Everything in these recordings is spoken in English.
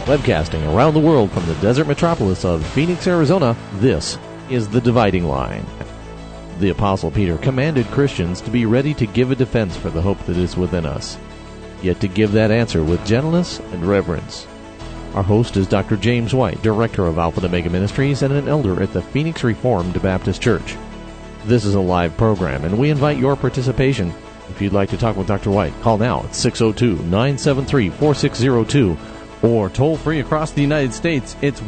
Webcasting around the world from the desert metropolis of Phoenix, Arizona, this is The Dividing Line. The Apostle Peter commanded Christians to be ready to give a defense for the hope that is within us, yet to give that answer with gentleness and reverence. Our host is Dr. James White, Director of Alpha and Omega Ministries and an elder at the Phoenix Reformed Baptist Church. This is a live program, and we invite your participation. If you'd like to talk with Dr. White, call now at 602-973-4602, or toll free across the United States, it's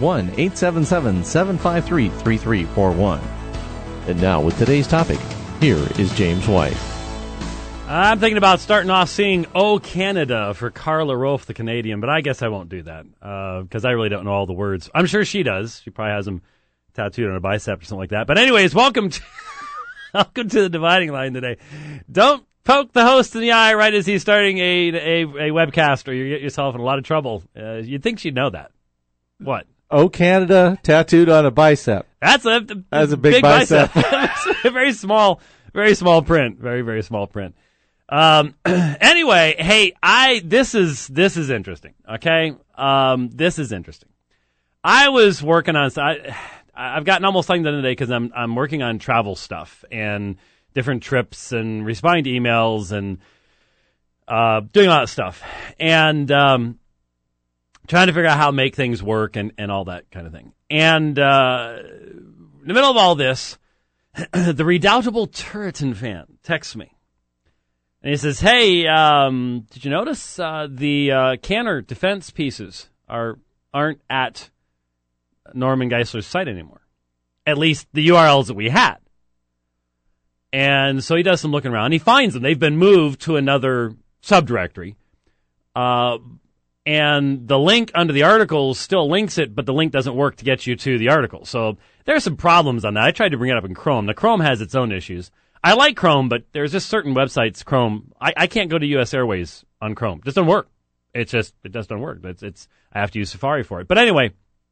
1-877-753-3341. And now, with today's topic, here is James White. I'm thinking about starting off singing "Oh Canada" for Carla Rolfe, the Canadian, but I guess I won't do that because I really don't know all the words. I'm sure she does. She probably has them tattooed on her bicep or something like that. But anyways, welcome to The Dividing Line today. Don't poke the host in the eye right as he's starting a webcast, or you get yourself in a lot of trouble. You'd think she'd know that. What? Oh, Canada tattooed on a bicep. That's a big bicep. Very small print. Very, very small print. Anyway, hey, this is interesting. Okay. This is interesting. I was working on, I've gotten almost nothing done today because I'm working on travel stuff and different trips and responding to emails and doing a lot of stuff and trying to figure out how to make things work and all that kind of thing. And in the middle of all this, the redoubtable Turretin fan texts me. And he says, hey, did you notice the Canner defense pieces aren't at Norman Geisler's site anymore? At least the URLs that we had. And so he does some looking around. He finds them. They've been moved to another subdirectory. And the link under the article still links it, but the link doesn't work to get you to the article. So there's some problems on that. I tried to bring it up in Chrome. Now, Chrome has its own issues. I like Chrome, but there's just certain websites, Chrome. I can't go to US Airways on Chrome. It just doesn't work. It just doesn't work. I have to use Safari for it. But anyway,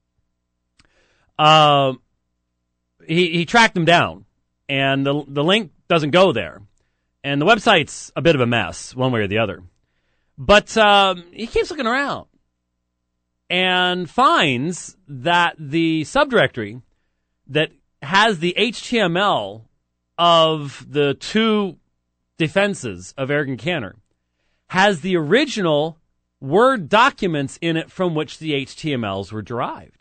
he tracked them down. And the link doesn't go there. And the website's a bit of a mess, one way or the other. But he keeps looking around and finds that the subdirectory that has the HTML of the two defenses of Ergen Canner has the original Word documents in it from which the HTMLs were derived.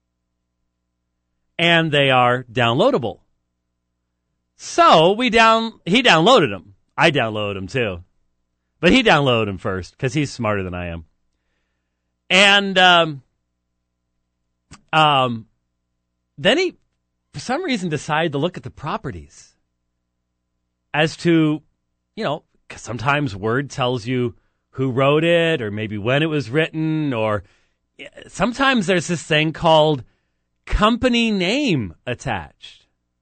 And they are downloadable. So he downloaded them. I downloaded them too. But he downloaded them first because he's smarter than I am. And then he, for some reason, decided to look at the properties as to, because sometimes Word tells you who wrote it or maybe when it was written, or sometimes there's this thing called company name attached.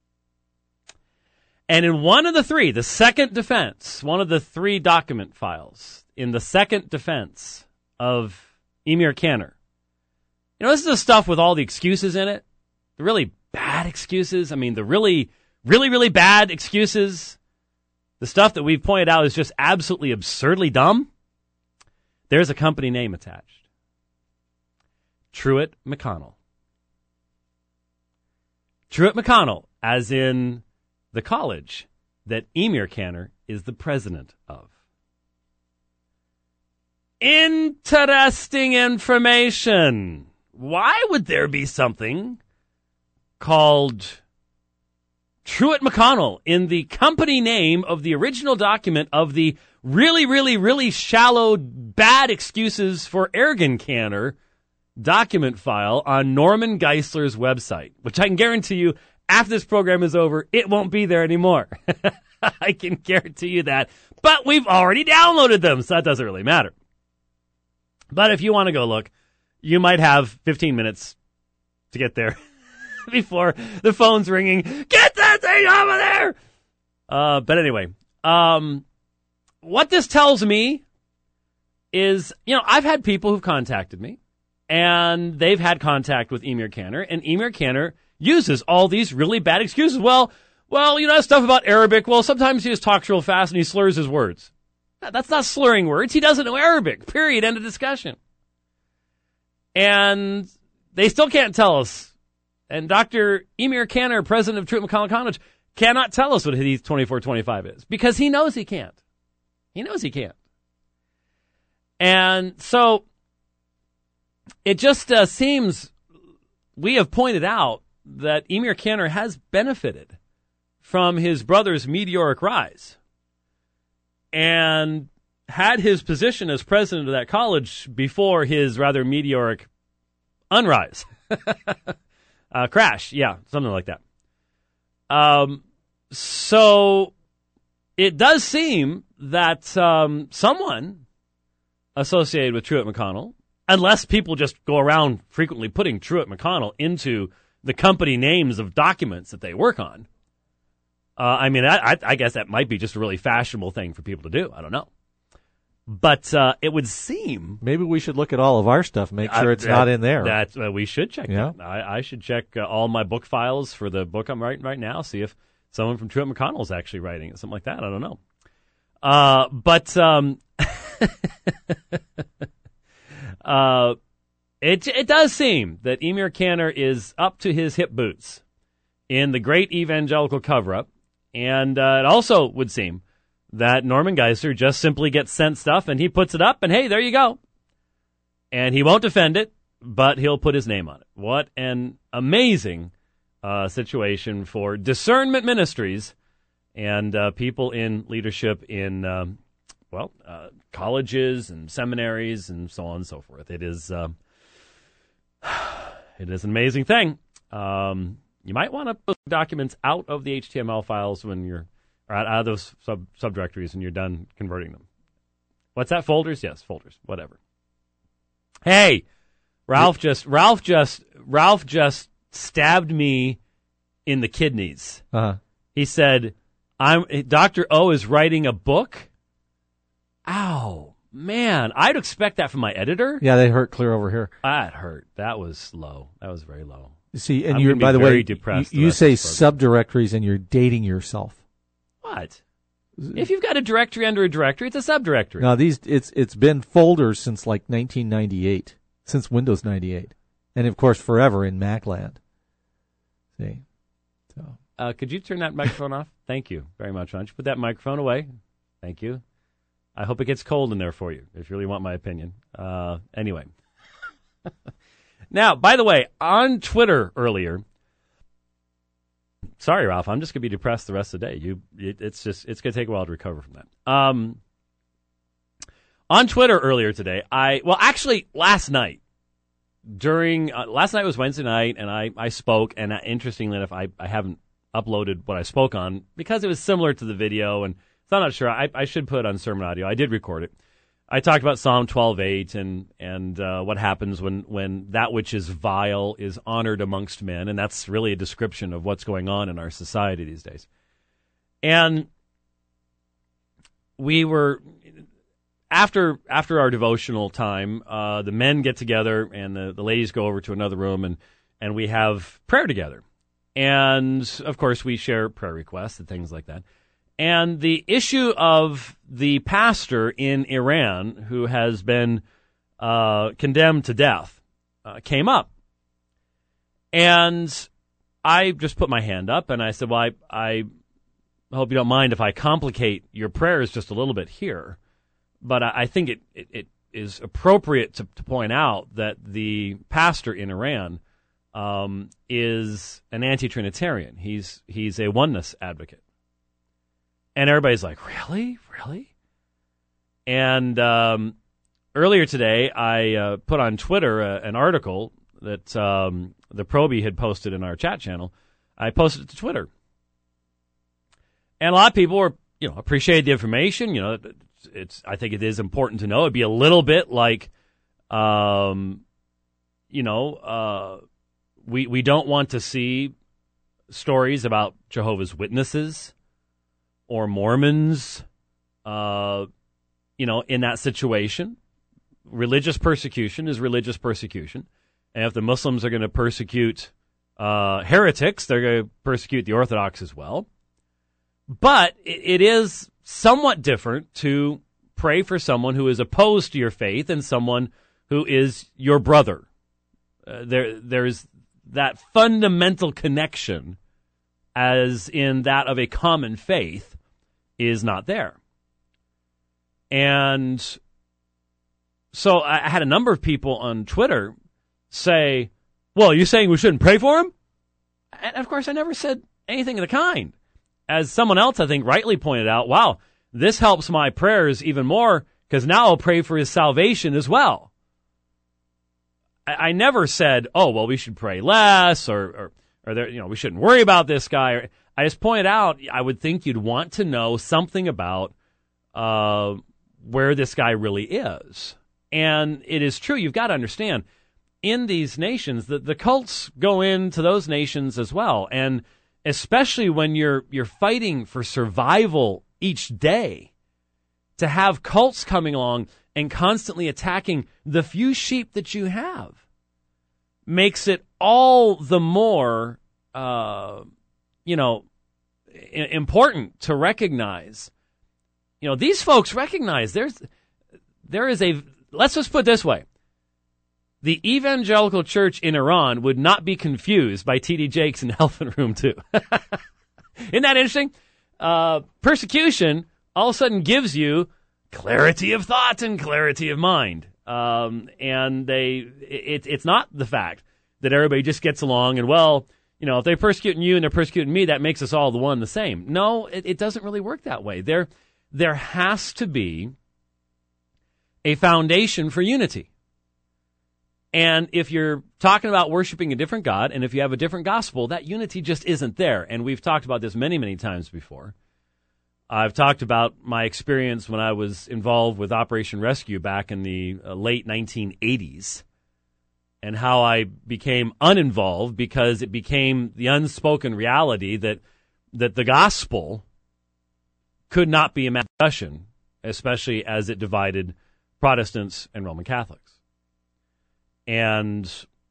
And in one of the three, the second defense, one of the three document files in the second defense of Emir Canner, this is the stuff with all the excuses in it, the really bad excuses. I mean, the really, really, really bad excuses, the stuff that we've pointed out is just absolutely absurdly dumb. There's a company name attached. Truett McConnell. Truett McConnell, as in the college that Emir Canner is the president of. Interesting information. Why would there be something called Truett McConnell in the company name of the original document of the really, really, really shallow, bad excuses for Ergen Canner document file on Norman Geisler's website, which I can guarantee you, after this program is over, it won't be there anymore. I can guarantee you that. But we've already downloaded them, so that doesn't really matter. But if you want to go look, you might have 15 minutes to get there before the phone's ringing. Get that thing over there! But anyway, what this tells me is, I've had people who've contacted me, and they've had contact with Emir Canner, and Emir Canner uses all these really bad excuses. Well, stuff about Arabic. Well, sometimes he just talks real fast and he slurs his words. That's not slurring words. He doesn't know Arabic. Period. End of discussion. And they still can't tell us. And Dr. Emir Canner, president of Truett McConnell College, cannot tell us what Hadith 2425 is because he knows he can't. He knows he can't. And so it just seems we have pointed out that Emir Canner has benefited from his brother's meteoric rise and had his position as president of that college before his rather meteoric unrise. Crash, yeah, something like that. So it does seem that someone associated with Truett McConnell, unless people just go around frequently putting Truett McConnell into the company names of documents that they work on. I guess that might be just a really fashionable thing for people to do. I don't know. But it would seem... Maybe we should look at all of our stuff, make sure it's not in there. That we should check that. I should check all my book files for the book I'm writing right now, see if someone from Truett McConnell is actually writing it, something like that. I don't know. It does seem that Emir Canner is up to his hip boots in the great evangelical cover-up, and it also would seem that Norman Geisler just simply gets sent stuff and he puts it up and hey, there you go. And he won't defend it, but he'll put his name on it. What an amazing situation for Discernment Ministries and people in leadership in, colleges and seminaries and so on and so forth. It is an amazing thing. You might want to put documents out of the HTML files when you're out of those subdirectories and you're done converting them. What's that? Folders? Yes, folders. Whatever. Hey, Ralph just stabbed me in the kidneys. Uh-huh. He said, Dr. O is writing a book. Ow, man. I'd expect that from my editor. Yeah, they hurt clear over here. That hurt. That was low. That was very low. You see, and you're, by the way, you say subdirectories and you're dating yourself. What? If you've got a directory under a directory, it's a subdirectory. No, it's been folders since like 1998, since Windows 98, and of course forever in Macland. See, so could you turn that microphone off? Thank you very much. Why don't you put that microphone away? Thank you. I hope it gets cold in there for you, if you really want my opinion. Anyway. Now, by the way, on Twitter earlier. Sorry, Ralph. I'm just going to be depressed the rest of the day. It's going to take a while to recover from that. On Twitter earlier today, last night. Last night was Wednesday night, and I spoke. And interestingly enough, I haven't uploaded what I spoke on because it was similar to the video, and so I'm not sure. I should put it on sermon audio. I did record it. I talked about Psalm 12:8 and what happens when that which is vile is honored amongst men, and that's really a description of what's going on in our society these days. And we were after our devotional time, the men get together and the ladies go over to another room and we have prayer together, and of course we share prayer requests and things like that. And the issue of the pastor in Iran who has been condemned to death came up. And I just put my hand up and I said, well, I hope you don't mind if I complicate your prayers just a little bit here. But I think it is appropriate to point out that the pastor in Iran is an anti-Trinitarian. He's a oneness advocate. And everybody's like, really? And earlier today, I put on Twitter an article that the Proby had posted in our chat channel. I posted it to Twitter. And a lot of people were, appreciated the information. I think it is important to know. It'd be a little bit like, we don't want to see stories about Jehovah's Witnesses or Mormons, in that situation. Religious persecution is religious persecution. And if the Muslims are going to persecute heretics, they're going to persecute the Orthodox as well. But it is somewhat different to pray for someone who is opposed to your faith and someone who is your brother There's that fundamental connection, as in that of a common faith, is not there. And so I had a number of people on Twitter say, well, you're saying we shouldn't pray for him? And of course, I never said anything of the kind. As someone else, I think, rightly pointed out, wow, this helps my prayers even more because now I'll pray for his salvation as well. I never said, oh, well, we should pray less or there, we shouldn't worry about this guy. I just pointed out, I would think you'd want to know something about where this guy really is. And it is true, you've got to understand, in these nations, the cults go into those nations as well. And especially when you're fighting for survival each day, to have cults coming along and constantly attacking the few sheep that you have makes it all the more, important to recognize. These folks recognize there is a, let's just put it this way. The evangelical church in Iran would not be confused by T.D. Jakes in Elephant Room 2. Isn't that interesting? Persecution all of a sudden gives you clarity of thought and clarity of mind. And it's not the fact that everybody just gets along and, well, if they're persecuting you and they're persecuting me, that makes us all the one the same. No, it doesn't really work that way. There has to be a foundation for unity. And if you're talking about worshiping a different God, and if you have a different gospel, that unity just isn't there. And we've talked about this many, many times before. I've talked about my experience when I was involved with Operation Rescue back in the late 1980s, and how I became uninvolved because it became the unspoken reality that the gospel could not be a discussion, especially as it divided Protestants and Roman Catholics. And,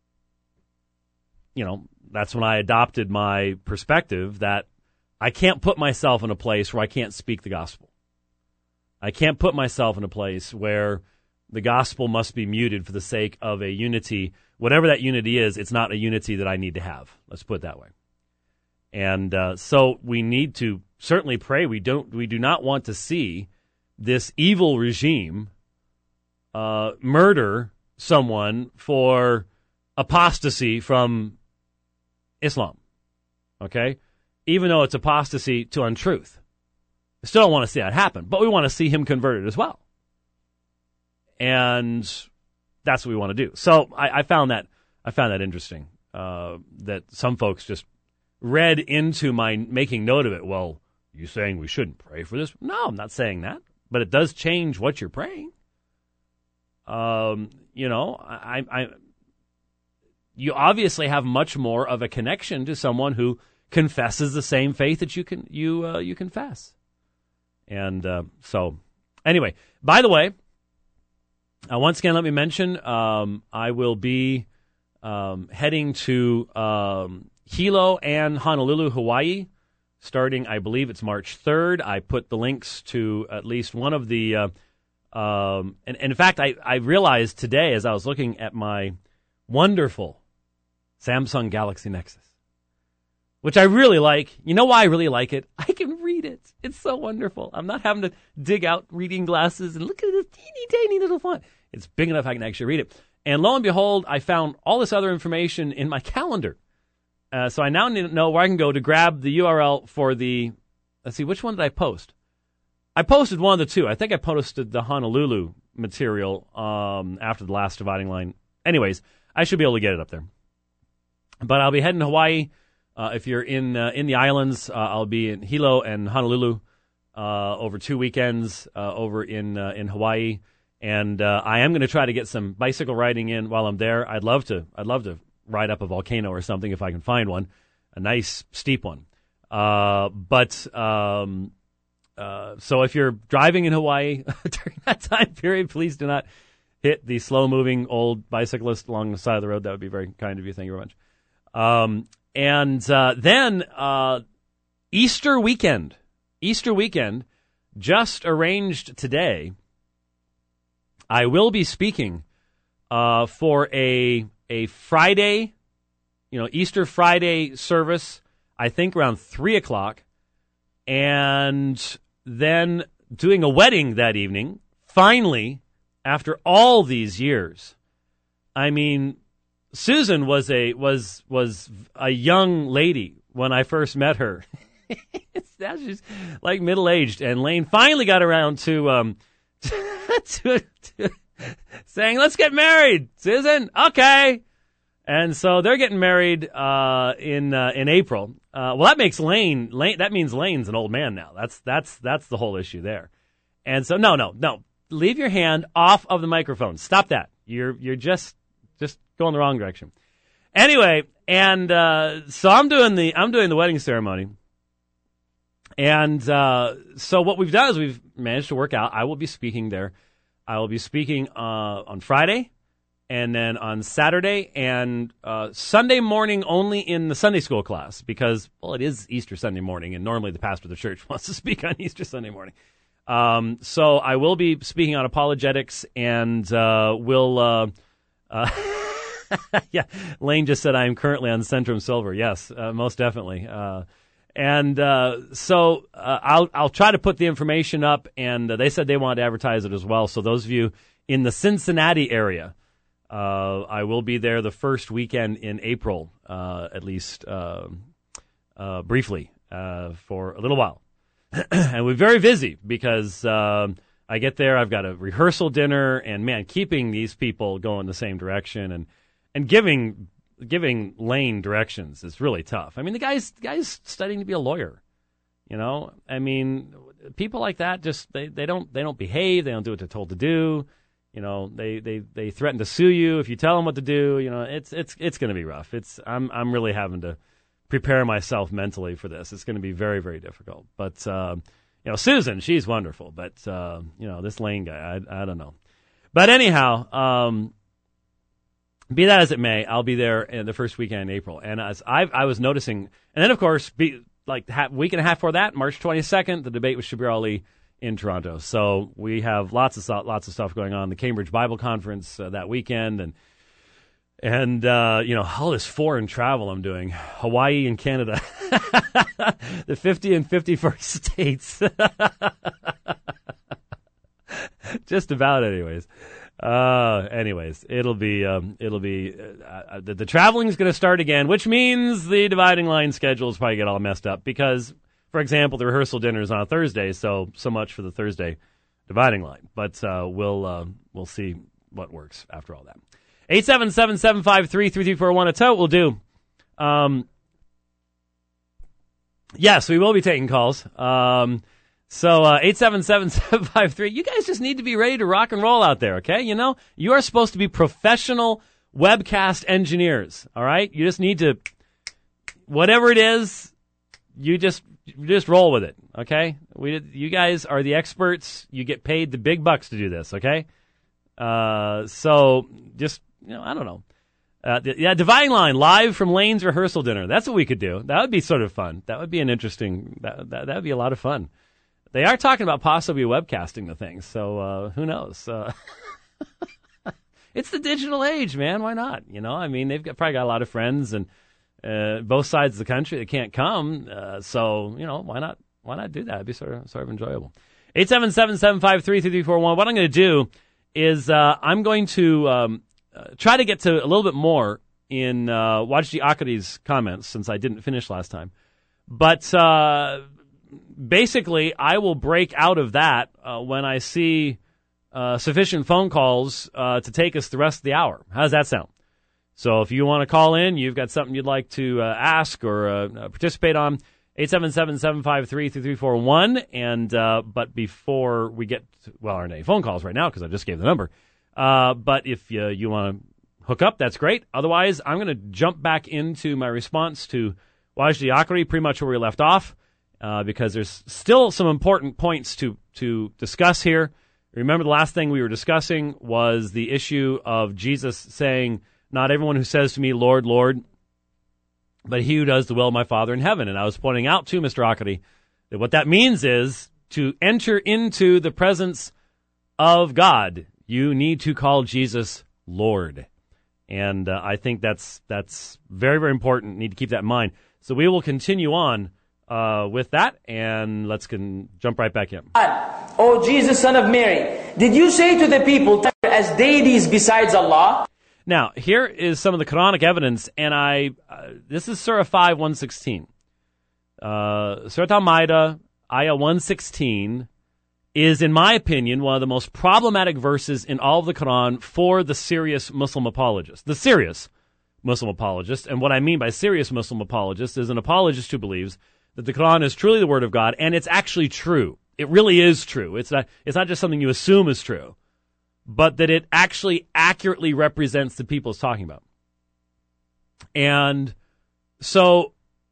that's when I adopted my perspective that I can't put myself in a place where I can't speak the gospel. I can't put myself in a place where the gospel must be muted for the sake of a unity. Whatever that unity is, it's not a unity that I need to have. Let's put it that way. And so we need to certainly pray. We do not want to see this evil regime murder someone for apostasy from Islam, okay? Even though it's apostasy to untruth. I still don't want to see that happen, but we want to see him converted as well. And that's what we want to do. So I found that interesting, that some folks just read into my making note of it. Well, you saying we shouldn't pray for this? No, I'm not saying that, but it does change what you're praying. You obviously have much more of a connection to someone who confesses the same faith that you confess. And so, anyway, by the way, once again, let me mention I will be heading to Hilo and Honolulu, Hawaii, starting, I believe it's March 3rd. I put the links to at least one of the and in fact, I realized today as I was looking at my wonderful Samsung Galaxy Nexus, which I really like. You know why I really like it? I can read it. It's so wonderful. I'm not having to dig out reading glasses and look at this teeny tiny little font. It's big enough I can actually read it. And lo and behold, I found all this other information in my calendar. So I now need to know where I can go to grab the URL for the, let's see, which one did I post? I posted one of the two. I think I posted the Honolulu material after the last dividing line. Anyways, I should be able to get it up there. But I'll be heading to Hawaii. If you're in the islands, I'll be in Hilo and Honolulu over 2 weekends over in Hawaii. And I am going to try to get some bicycle riding in while I'm there. I'd love to ride up a volcano or something if I can find one, a nice steep one. So if you're driving in Hawaii during that time period, please do not hit the slow-moving old bicyclist along the side of the road. That would be very kind of you. Thank you very much. Then Easter weekend, just arranged today. I will be speaking for a a Friday, Easter Friday service, I think around 3 o'clock, and then doing a wedding that evening, finally, after all these years. I mean, Susan was a young lady when I first met her. Now she's like middle-aged, and Lane finally got around to saying, "Let's get married, Susan." Okay. And so they're getting married in April. Well, that makes Lane. That means Lane's an old man now. That's the whole issue there. And so no. Leave your hand off of the microphone. Stop that. You're just going the wrong direction. Anyway, and so I'm doing the wedding ceremony. And so what we've done is we've managed to work out. I will be speaking there. I will be speaking on Friday, and then on Saturday, and Sunday morning only in the Sunday school class because, well, it is Easter Sunday morning, and normally the pastor of the church wants to speak on Easter Sunday morning. So I will be speaking on apologetics, and we'll yeah, Lane just said I am currently on Centrum Silver. Yes, most definitely. So I'll try to put the information up, and they said they wanted to advertise it as well. So those of you in the Cincinnati area, I will be there the first weekend in April, at least briefly, for a little while. And we're very busy because I get there, I've got a rehearsal dinner, and man, keeping these people going the same direction and giving Lane directions is really tough. I mean, the guy's studying to be a lawyer. I mean, people like that just they don't behave. They don't do what they're told to do. They threaten to sue you if you tell them what to do. It's going to be rough. I'm really having to prepare myself mentally for this. It's going to be very, very difficult. But Susan, she's wonderful. But this Lane guy, I don't know. But anyhow. Be that as it may, I'll be there in the first weekend in April. And as I was noticing, and then, of course, week and a half before that, March 22nd, the debate with Shabir Ali in Toronto. So we have lots of stuff going on. The Cambridge Bible Conference that weekend, and all this foreign travel I'm doing. Hawaii and Canada. The 50 and 51st states. Just about, anyways. It'll be the traveling is going to start again, which means the dividing line schedules probably get all messed up because, for example, the rehearsal dinner is on a Thursday, so much for the Thursday dividing line. But we'll see what works after all that. 877-753-3341. That's how it will do. Yes, we will be taking calls. So 877-753. You guys just need to be ready to rock and roll out there, okay? You are supposed to be professional webcast engineers, all right? You just need to, whatever it is, you just roll with it, okay? You guys are the experts. You get paid the big bucks to do this, okay? So just, I don't know. Dividing line live from Lane's rehearsal dinner. That's what we could do. That would be sort of fun. That would be an interesting. That would be a lot of fun. They are talking about possibly webcasting the thing, so who knows? It's the digital age, man. Why not? I mean, they've probably got a lot of friends and both sides of the country that can't come. So why not? Why not do that? It'd be sort of enjoyable. 877-753-3341. What I'm going to do is I'm going to try to get to a little bit more in Wajdi Akari's comments since I didn't finish last time, but. Basically, I will break out of that when I see sufficient phone calls to take us the rest of the hour. How does that sound? So if you want to call in, you've got something you'd like to ask or participate on, 877-753-3341. And but before we get there aren't any phone calls right now because I just gave the number. But if you want to hook up, that's great. Otherwise, I'm going to jump back into my response to Wajdi Akari, pretty much where we left off. Because there's still some important points to discuss here. Remember, the last thing we were discussing was the issue of Jesus saying, "Not everyone who says to me, 'Lord, Lord,' but he who does the will of my Father in heaven." And I was pointing out to Mr. Akari that what that means is to enter into the presence of God, you need to call Jesus Lord. And I think that's very, very important. Need to keep that in mind. So we will continue on with that, and let's jump right back in. O Jesus, son of Mary, did you say to the people as deities besides Allah? Now, here is some of the Quranic evidence, and this is Surah 5, 116. Surah Al-Ma'idah, Ayah 116, is, in my opinion, one of the most problematic verses in all of the Quran for the serious Muslim apologist. The serious Muslim apologist. And what I mean by serious Muslim apologist is an apologist who believes that the Quran is truly the Word of God, and it's actually true. It really is true. It's not just something you assume is true, but that it actually accurately represents the people it's talking about. And so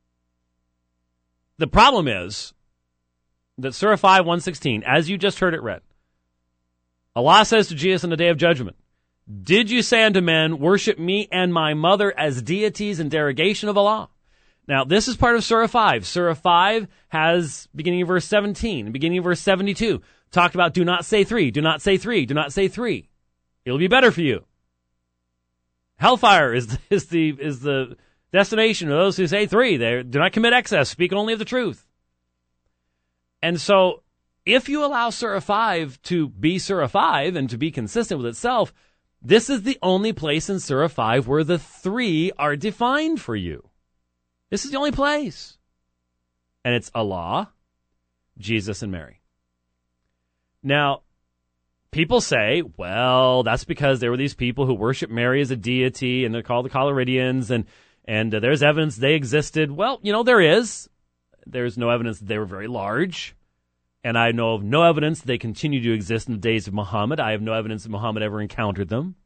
the problem is that Surah 5, 116, as you just heard it read, Allah says to Jesus in the Day of Judgment, did you say unto men, worship me and my mother as deities in derogation of Allah? Now, this is part of Surah 5. Surah 5 has, beginning of verse 17, beginning of verse 72, talked about do not say three, do not say three, do not say three. It'll be better for you. Hellfire is the destination of those who say three. They do not commit excess, speak only of the truth. And so, if you allow Surah 5 to be Surah 5 and to be consistent with itself, this is the only place in Surah 5 where the three are defined for you. This is the only place. And it's Allah, Jesus, and Mary. Now, people say, well, that's because there were these people who worship Mary as a deity, and they're called the Collyridians, and there's evidence they existed. Well, there is. There's no evidence that they were very large. And I know of no evidence they continue to exist in the days of Muhammad. I have no evidence that Muhammad ever encountered them.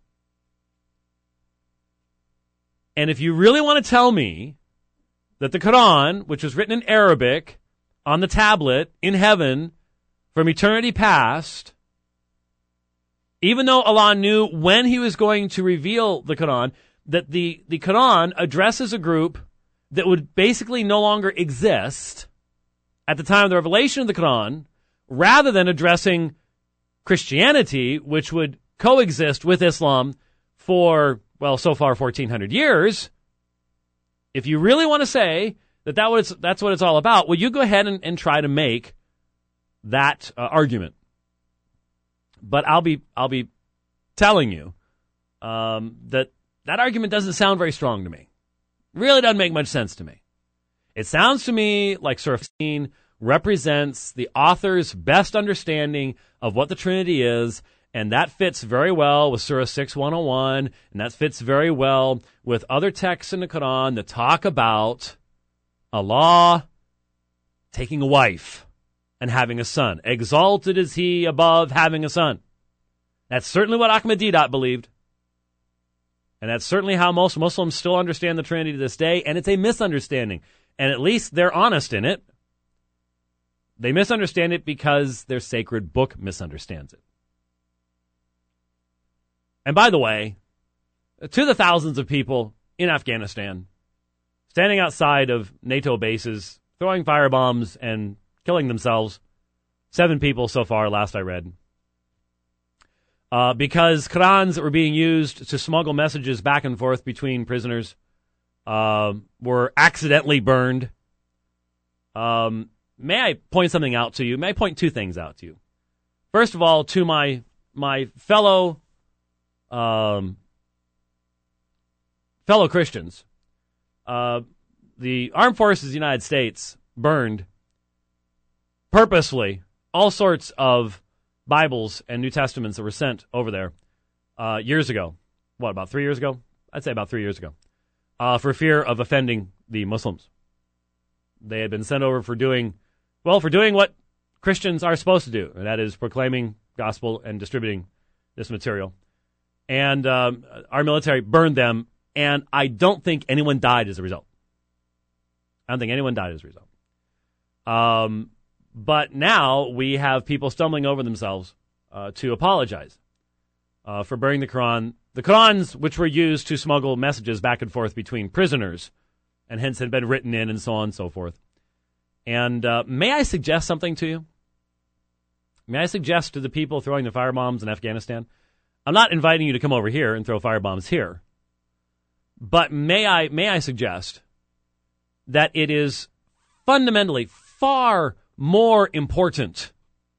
And if you really want to tell me that the Quran, which was written in Arabic on the tablet in heaven from eternity past, even though Allah knew when he was going to reveal the Quran, that the Quran addresses a group that would basically no longer exist at the time of the revelation of the Quran, rather than addressing Christianity, which would coexist with Islam for, well, so far 1,400 years. If you really want to say that's what it's all about, well, you go ahead and try to make that argument. But I'll be telling you that argument doesn't sound very strong to me. Really doesn't make much sense to me. It sounds to me like Surah 15 represents the author's best understanding of what the Trinity is, and that fits very well with Surah 6, 101, and that fits very well with other texts in the Quran that talk about Allah taking a wife and having a son. Exalted is he above having a son. That's certainly what Ahmadiyya believed. And that's certainly how most Muslims still understand the Trinity to this day, and it's a misunderstanding. And at least they're honest in it. They misunderstand it because their sacred book misunderstands it. And by the way, to the thousands of people in Afghanistan, standing outside of NATO bases, throwing firebombs and killing themselves, 7 people so far, last I read, because Qurans that were being used to smuggle messages back and forth between prisoners were accidentally burned. May I point something out to you? May I point 2 things out to you? First of all, to my fellow Christians, the Armed Forces of the United States burned purposefully all sorts of Bibles and New Testaments that were sent over there years ago. What, about 3 years ago? I'd say about 3 years ago. For fear of offending the Muslims. They had been sent over for doing what Christians are supposed to do, and that is proclaiming gospel and distributing this material. And our military burned them, and I don't think anyone died as a result. But now we have people stumbling over themselves to apologize for burning the Quran. The Qurans which were used to smuggle messages back and forth between prisoners and hence had been written in and so on and so forth. And may I suggest something to you? May I suggest to the people throwing the firebombs in Afghanistan? I'm not inviting you to come over here and throw firebombs here. But may I suggest that it is fundamentally far more important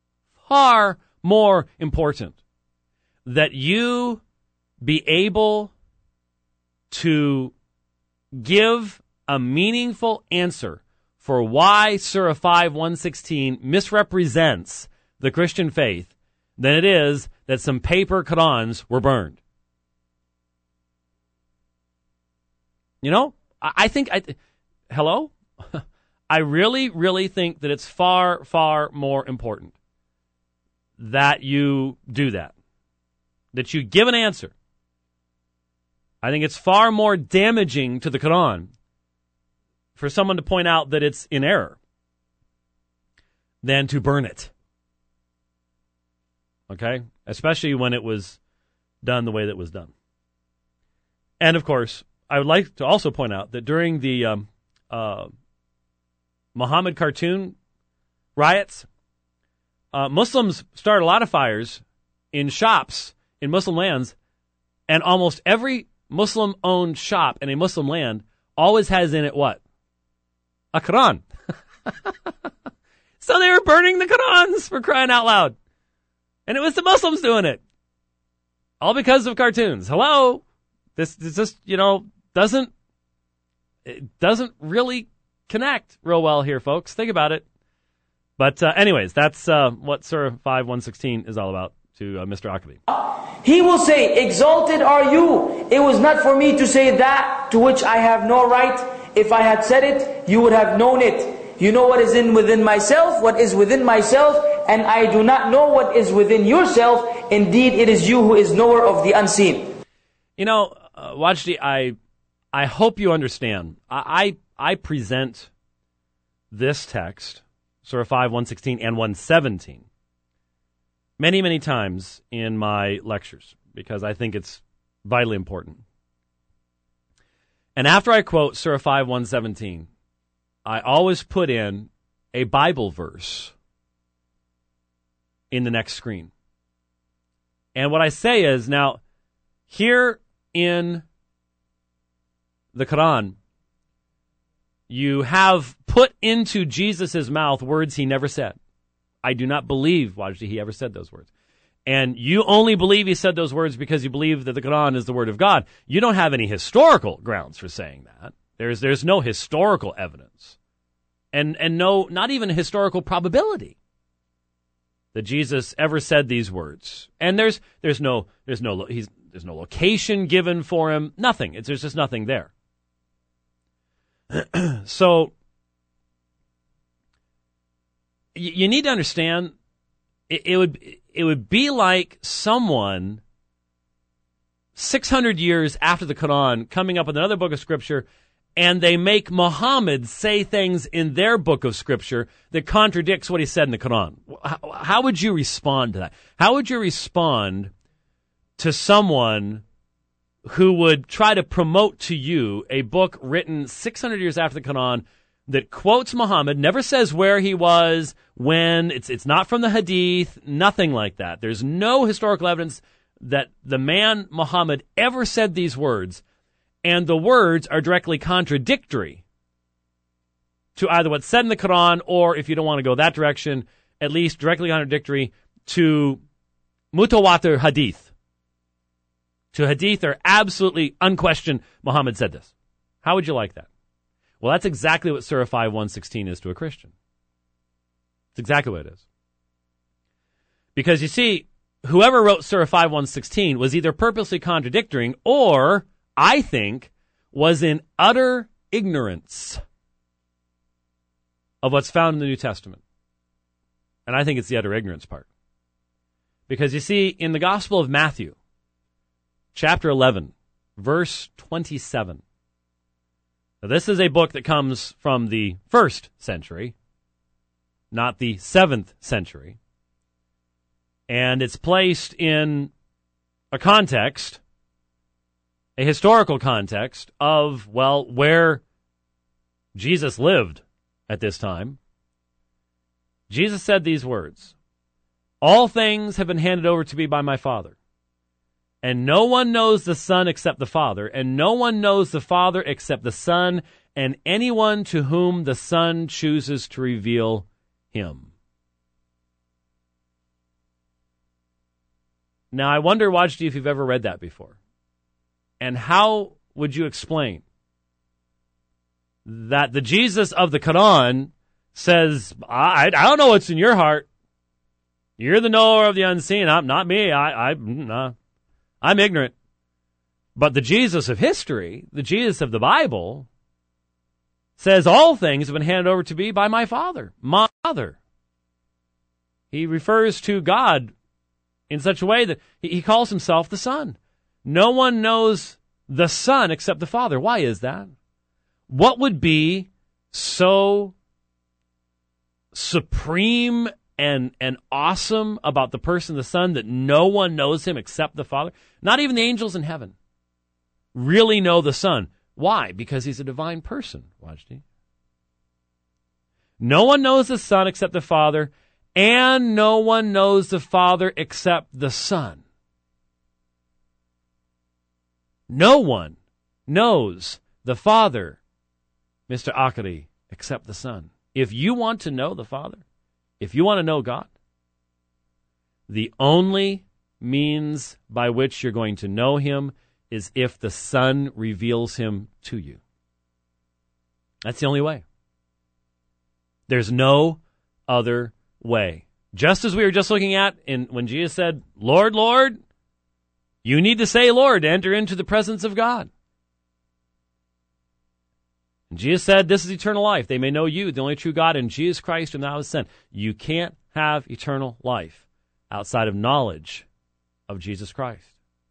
that you be able to give a meaningful answer for why Surah 5:116 misrepresents the Christian faith than it is that some paper Qurans were burned. You know, hello? I really, really think that it's far, far more important that you do that you give an answer. I think it's far more damaging to the Quran for someone to point out that it's in error than to burn it. Okay? Especially when it was done the way that it was done. And, of course, I would like to also point out that during the Muhammad cartoon riots, Muslims started a lot of fires in shops in Muslim lands, and almost every Muslim-owned shop in a Muslim land always has in it what? A Quran. So they were burning the Qurans, for crying out loud. And it was the Muslims doing it. All because of cartoons. Hello? This just, doesn't really connect real well here, folks. Think about it. But anyways, that's what Surah 5:116 is all about to Mr. Akabi. He will say, exalted are you. It was not for me to say that to which I have no right. If I had said it, you would have known it. You know what is within myself, what is within myself, and I do not know what is within yourself. Indeed, it is you who is knower of the unseen. Wajdi, I hope you understand. I present this text, Surah 5:116 and 117, many, many times in my lectures because I think it's vitally important. And after I quote Surah 5:117, I always put in a Bible verse in the next screen. And what I say is, now, here in the Quran, you have put into Jesus' mouth words he never said. I do not believe, Wajdi, he ever said those words. And you only believe he said those words because you believe that the Quran is the word of God. You don't have any historical grounds for saying that. There's no historical evidence. And no, not even historical probability that Jesus ever said these words. And there's no location given for him. Nothing. There's just nothing there. So you need to understand, it would be like someone 600 years after the Quran coming up with another book of scripture, and they make Muhammad say things in their book of scripture that contradicts what he said in the Quran. How would you respond to that? How would you respond to someone who would try to promote to you a book written 600 years after the Quran that quotes Muhammad, never says where he was, when, it's not from the Hadith, nothing like that. There's no historical evidence that the man Muhammad ever said these words, and the words are directly contradictory to either what's said in the Quran, or if you don't want to go that direction, at least directly contradictory to mutawatir hadith. To hadith are absolutely unquestioned, Muhammad said this. How would you like that? Well, that's exactly what Surah 5:116 is to a Christian. It's exactly what it is. Because you see, whoever wrote Surah 5:116 was either purposely contradicting or, I think, was in utter ignorance of what's found in the New Testament. And I think it's the utter ignorance part. Because you see, in the Gospel of Matthew, chapter 11, verse 27. Now, this is a book that comes from the 1st century, not the 7th century. And it's placed in a context, a historical context of, well, where Jesus lived at this time. Jesus said these words, "All things have been handed over to me by my Father. And no one knows the Son except the Father, and no one knows the Father except the Son, and anyone to whom the Son chooses to reveal him. Now, I wonder, Wajdi, if you've ever read that before. And how would you explain that the Jesus of the Quran says, I don't know what's in your heart. You're the knower of the unseen. Not me. I'm ignorant. But the Jesus of history, the Jesus of the Bible, says all things have been handed over to me by my Father. My Father. He refers to God in such a way that he calls himself the Son. No one knows the Son except the Father. Why is that? What would be so supreme and awesome about the person, the Son, that no one knows him except the Father? Not even the angels in heaven really know the Son. Why? Because he's a divine person, Wajdi. No one knows the Son except the Father, and no one knows the Father except the Son. No one knows the Father, Mr. Akari, except the Son. If you want to know the Father, if you want to know God, the only means by which you're going to know him is if the Son reveals him to you. That's the only way. There's no other way. Just as we were just looking at when Jesus said, Lord, Lord, you need to say Lord to enter into the presence of God. And Jesus said, this is eternal life. They may know you, the only true God, and Jesus Christ whom thou hast sent. You can't have eternal life outside of knowledge of Jesus Christ.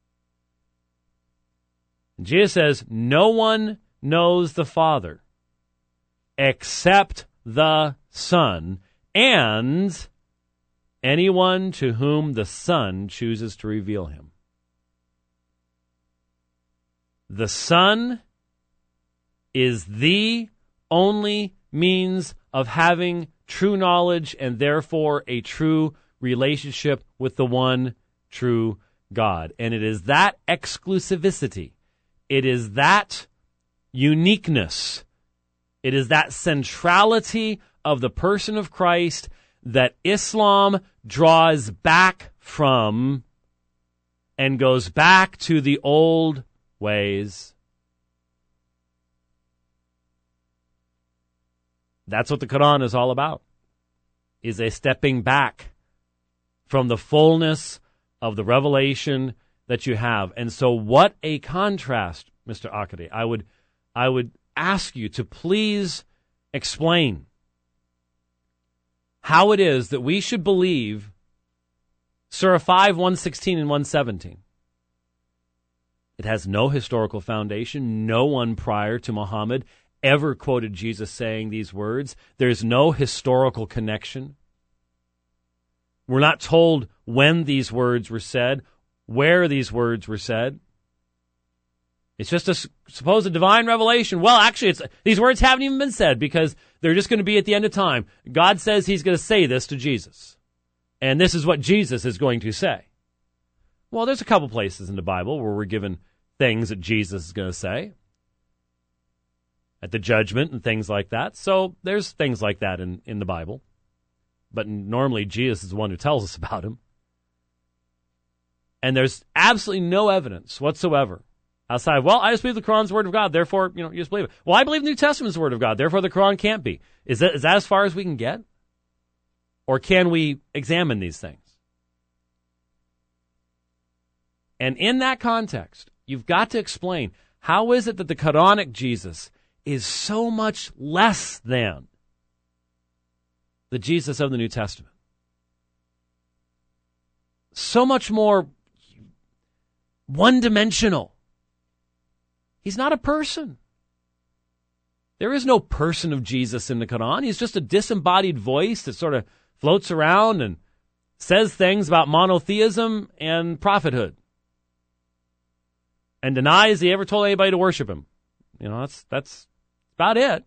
And Jesus says, no one knows the Father except the Son, and anyone to whom the Son chooses to reveal him. The Son is the only means of having true knowledge and therefore a true relationship with the one true God. And it is that exclusivity, it is that uniqueness, it is that centrality of the person of Christ that Islam draws back from and goes back to the old ways. That's what the Quran is all about, is a stepping back from the fullness of the revelation that you have. And so what a contrast, Mr. Akari. I would ask you to please explain how it is that we should believe Surah 5, 116 and 117. It has no historical foundation. No one prior to Muhammad ever quoted Jesus saying these words. There's no historical connection. We're not told when these words were said, where these words were said. It's just a supposed divine revelation. Well, actually, these words haven't even been said because they're just going to be at the end of time. God says he's going to say this to Jesus. And this is what Jesus is going to say. Well, there's a couple places in the Bible where we're given things that Jesus is going to say at the judgment and things like that. So there's things like that in the Bible. But normally Jesus is the one who tells us about him. And there's absolutely no evidence whatsoever outside of, well, I just believe the Quran's the word of God, therefore, you just believe it. Well, I believe the New Testament's the word of God, therefore the Quran can't be. Is that as far as we can get? Or can we examine these things? And in that context, you've got to explain, how is it that the Quranic Jesus is so much less than the Jesus of the New Testament? So much more one-dimensional. He's not a person. There is no person of Jesus in the Quran. He's just a disembodied voice that sort of floats around and says things about monotheism and prophethood and denies he ever told anybody to worship him. That's about it.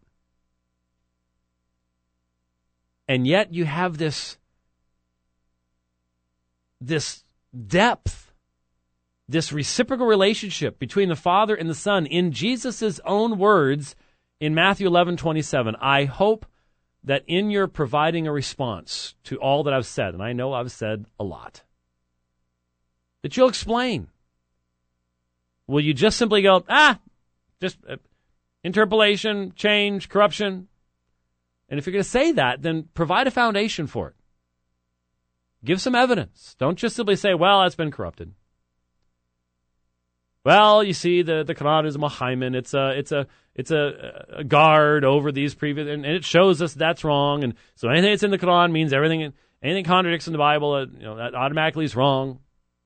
And yet you have this depth this reciprocal relationship between the Father and the Son in Jesus' own words in Matthew 11:27. I hope that in your providing a response to all that I've said, and I know I've said a lot, that you'll explain. Will you just simply go, just interpolation, change, corruption? And if you're going to say that, then provide a foundation for it. Give some evidence. Don't just simply say, well, it's been corrupted. Well, you see, the Quran is a Muhammad. It's a guard over these previous, and it shows us that's wrong. And so anything that's in the Quran means anything contradicts in the Bible, that automatically is wrong.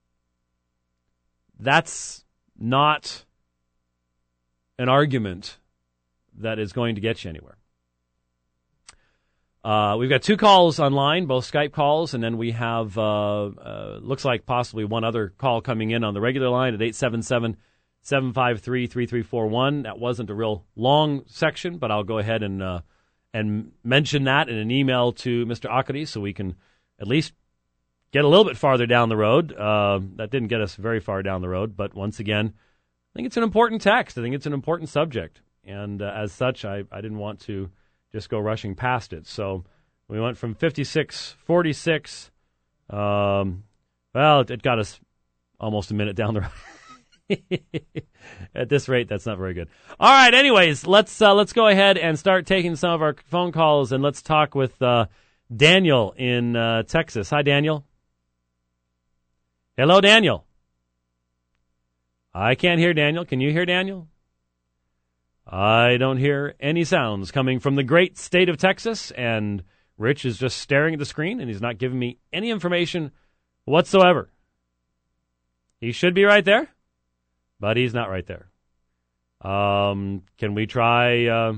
That's not an argument that is going to get you anywhere. We've got 2 calls online, both Skype calls, and then we have, looks like possibly one other call coming in on the regular line at 877-753-3341. That wasn't a real long section, but I'll go ahead and mention that in an email to Mr. Akari so we can at least get a little bit farther down the road. That didn't get us very far down the road, but once again, I think it's an important text. I think it's an important subject, and as such, I didn't want to just go rushing past it. So we went from 56:46. It got us almost a minute down the road. At this rate, that's not very good. All right, anyways, let's go ahead and start taking some of our phone calls, and let's talk with Daniel in Texas. Hi, Daniel. Hello, Daniel. I can't hear Daniel. Can you hear Daniel? I don't hear any sounds coming from the great state of Texas, and Rich is just staring at the screen, and he's not giving me any information whatsoever. He should be right there, but he's not right there. Can we try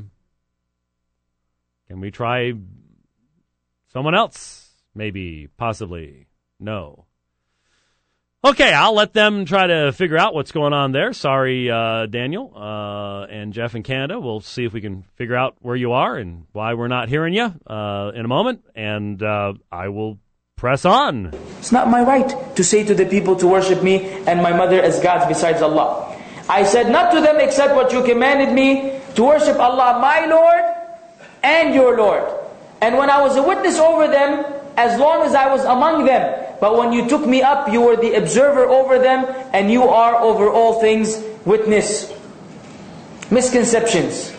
someone else? Maybe, possibly. No. Okay, I'll let them try to figure out what's going on there. Sorry, Daniel and Jeff in Canada. We'll see if we can figure out where you are and why we're not hearing you in a moment, and I will press on. It's not my right to say to the people to worship me and my mother as gods besides Allah. I said not to them except what you commanded me, to worship Allah, my Lord, and your Lord. And when I was a witness over them, as long as I was among them, but when you took me up, you were the observer over them, and you are over all things witness. Misconceptions.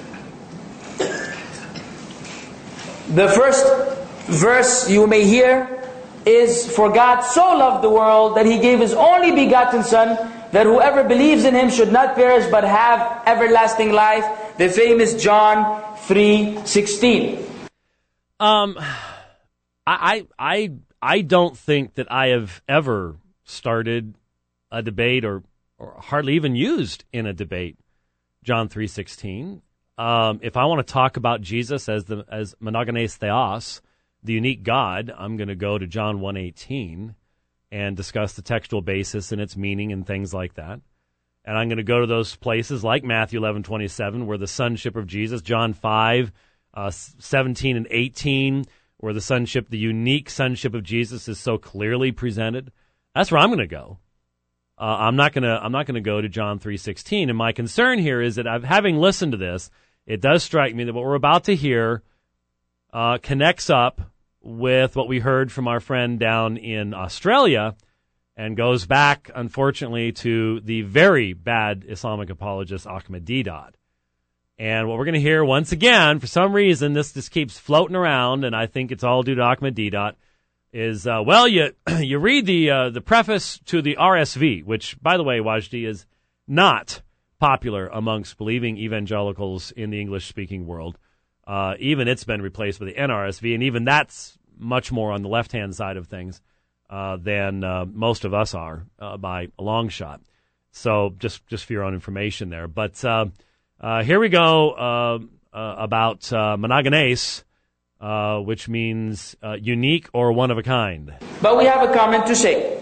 The first verse you may hear is, for God so loved the world that He gave His only begotten Son, that whoever believes in Him should not perish but have everlasting life. The famous John 3:16. I don't think that I have ever started a debate or hardly even used in a debate John 3:16. If I want to talk about Jesus as monogenes theos, the unique God, I'm going to go to John 1:18 and discuss the textual basis and its meaning and things like that. And I'm going to go to those places like Matthew 11:27, where the sonship of Jesus, John 5:17 and 18, where the sonship, the unique sonship of Jesus, is so clearly presented. That's where I'm going to go. I'm not going to go to John 3:16. And my concern here is that having listened to this, it does strike me that what we're about to hear connects up with what we heard from our friend down in Australia, and goes back, unfortunately, to the very bad Islamic apologist Ahmadinejad. And what we're going to hear once again, for some reason, this just keeps floating around, and I think it's all due to Ahmadinejad, is, you read the preface to the RSV, which, by the way, Wajdi, is not popular amongst believing evangelicals in the English-speaking world. Even it's been replaced with the NRSV, and even that's much more on the left-hand side of things than most of us are by a long shot. So just for your own information there. But here we go about monogenes, which means unique or one of a kind. But we have a comment to say.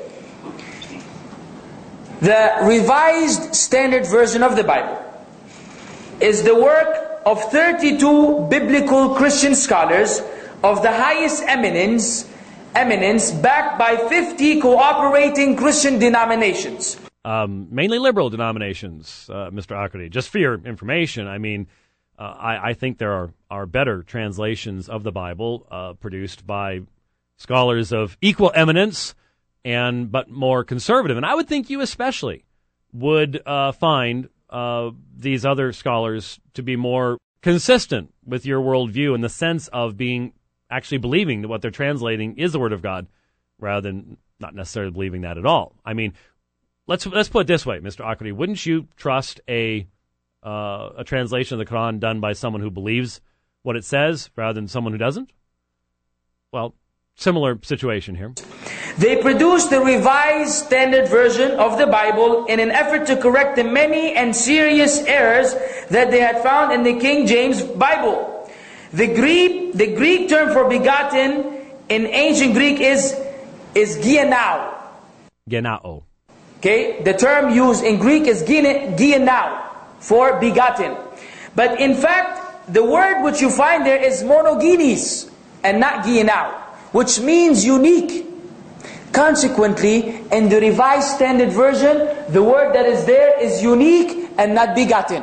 The Revised Standard Version of the Bible is the work of 32 biblical Christian scholars of the highest eminence, backed by 50 cooperating Christian denominations. mainly liberal denominations, Mr. Akredi. Just for your information, I mean, I think there are better translations of the Bible produced by scholars of equal eminence but more conservative. And I would think you especially would find these other scholars to be more consistent with your worldview in the sense of being actually believing that what they're translating is the Word of God, rather than not necessarily believing that at all. I mean, let's put it this way, Mr. Akredi. Wouldn't you trust a translation of the Quran done by someone who believes what it says rather than someone who doesn't? Well, similar situation here. They produced the Revised Standard Version of the Bible in an effort to correct the many and serious errors that they had found in the King James Bible. The Greek term for begotten in ancient Greek is gienao. Genao. Okay, the term used in Greek is gienao, for begotten. But in fact, the word which you find there is monogenes and not gienao, which means unique. Consequently, in the Revised Standard Version, the word that is there is unique and not begotten.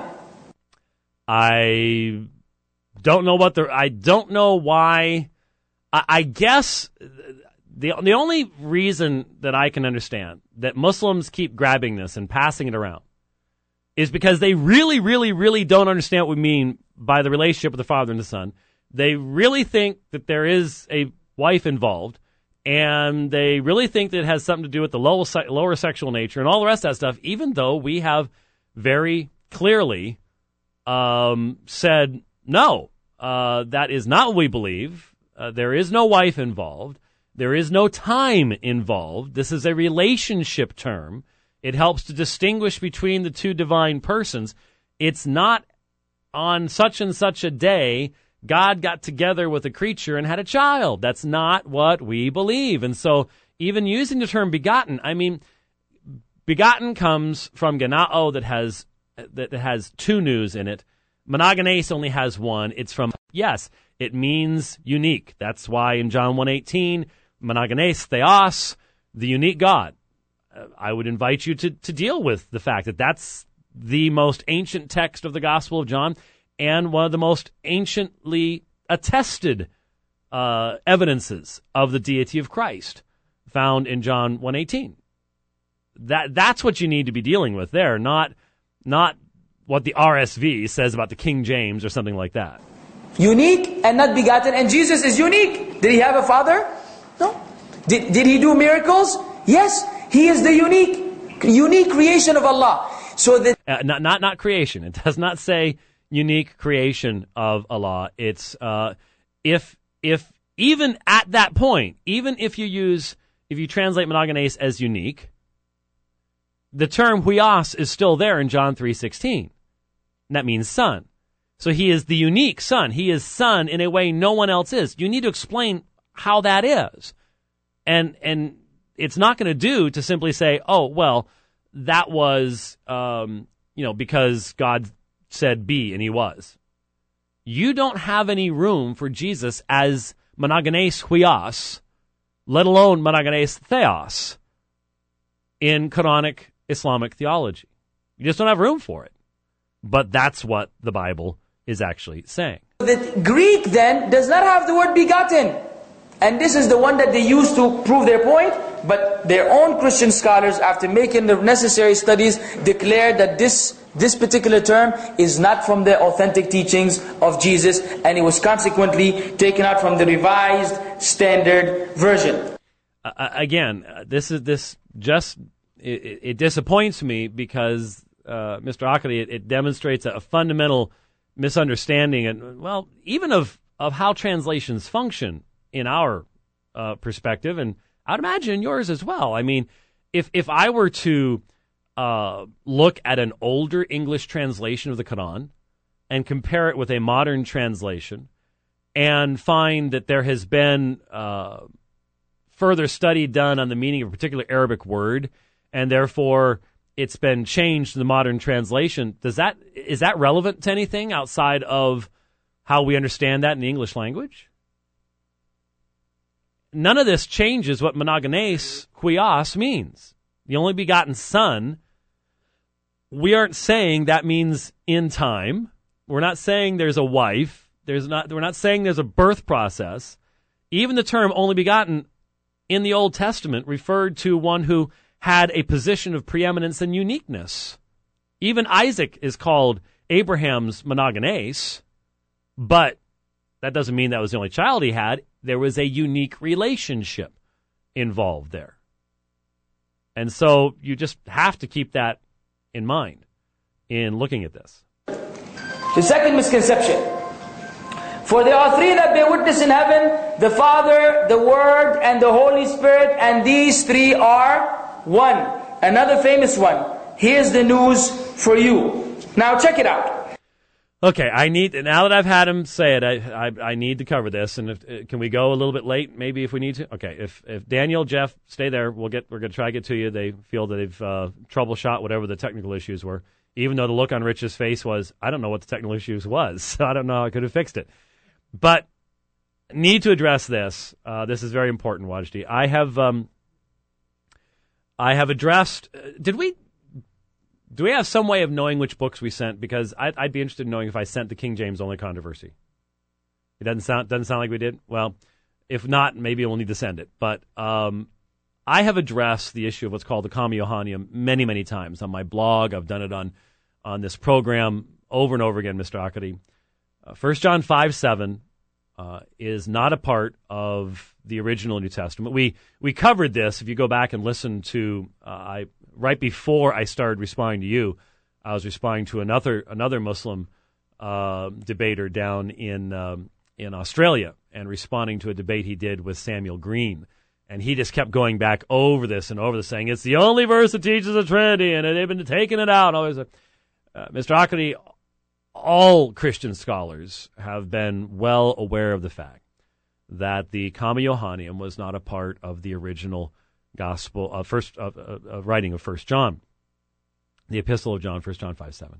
I don't know why. I guess the only reason that I can understand that Muslims keep grabbing this and passing it around is because they really, really, really don't understand what we mean by the relationship with the Father and the Son. They really think that there is a wife involved, and they really think that it has something to do with the lower sexual nature and all the rest of that stuff, even though we have very clearly said, no, that is not what we believe. There is no wife involved. There is no time involved. This is a relationship term. It helps to distinguish between the two divine persons. It's not on such and such a day God got together with a creature and had a child. That's not what we believe. And so even using the term begotten, I mean, begotten comes from genao that has two news in it. Monogenes only has one. It's from, yes, it means unique. That's why in John 1:18, monogenes, theos, the unique God. I would invite you to deal with the fact that that's the most ancient text of the Gospel of John and one of the most anciently attested evidences of the deity of Christ found in John 1:18. That's what you need to be dealing with there, not what the RSV says about the King James or something like that. Unique and not begotten, and Jesus is unique. Did he have a father? No. Did he do miracles? Yes. He is the unique creation of Allah. So that not creation. It does not say unique creation of Allah. It's if even at that point, even if you translate monogenes as unique, the term huios is still there in John 3:16. And that means son. So he is the unique son. He is son in a way no one else is. You need to explain how that is. And it's not going to do to simply say, oh, well, that was, because God said be and he was. You don't have any room for Jesus as monogenes huios, let alone monogenes theos, in Quranic Islamic theology. You just don't have room for it. But that's what the Bible is actually saying. The Greek then does not have the word begotten. And this is the one that they use to prove their point. But their own Christian scholars, after making the necessary studies, declared that this particular term is not from the authentic teachings of Jesus, and it was consequently taken out from the Revised Standard Version. It disappoints me because, Mr. Akredi, it demonstrates a fundamental misunderstanding, and well, even of how translations function in our perspective, and I'd imagine yours as well. I mean, if I were to look at an older English translation of the Quran and compare it with a modern translation and find that there has been further study done on the meaning of a particular Arabic word, and therefore it's been changed to the modern translation, is that relevant to anything outside of how we understand that in the English language? None of this changes what monogenes huios means. The only begotten son we aren't saying that means in time. We're not saying there's a wife. We're not saying there's a birth process. Even the term only begotten in the Old Testament referred to one who had a position of preeminence and uniqueness. Even Isaac is called Abraham's monogenes, but that doesn't mean that was the only child he had. There was a unique relationship involved there. And so you just have to keep that in mind in looking at this. The second misconception. For there are three that bear witness in heaven, the Father, the Word, and the Holy Spirit, and these three are one. Another famous one. Here's the news for you. Now check it out. Okay, now that I've had him say it, I need to cover this. And can we go a little bit late? Maybe if we need to. Okay, if Daniel, Jeff, stay there. We're going to try to get to you. They feel that they've troubleshot whatever the technical issues were. Even though the look on Rich's face was, I don't know what the technical issues was, so I don't know how I could have fixed it. But need to address this. This is very important, Wajdi. I have addressed. Do we have some way of knowing which books we sent? Because I'd be interested in knowing if I sent the King James only controversy. It doesn't sound like we did. Well, if not, maybe we'll need to send it. But I have addressed the issue of what's called the Kama Johannium many, many times on my blog. I've done it on this program over and over again, Mr. Akari. 1 John 5:7 is not a part of the original New Testament. We covered this. If you go back and listen to right before I started responding to you, I was responding to another Muslim debater down in Australia and responding to a debate he did with Samuel Green. And he just kept going back over this and over this, saying it's the only verse that teaches the Trinity, and they've been taking it out. Always, Mr. Akari, all Christian scholars have been well aware of the fact that the Kama Johannium was not a part of the original gospel writing of 1 John, the Epistle of John, 1 John 5:7,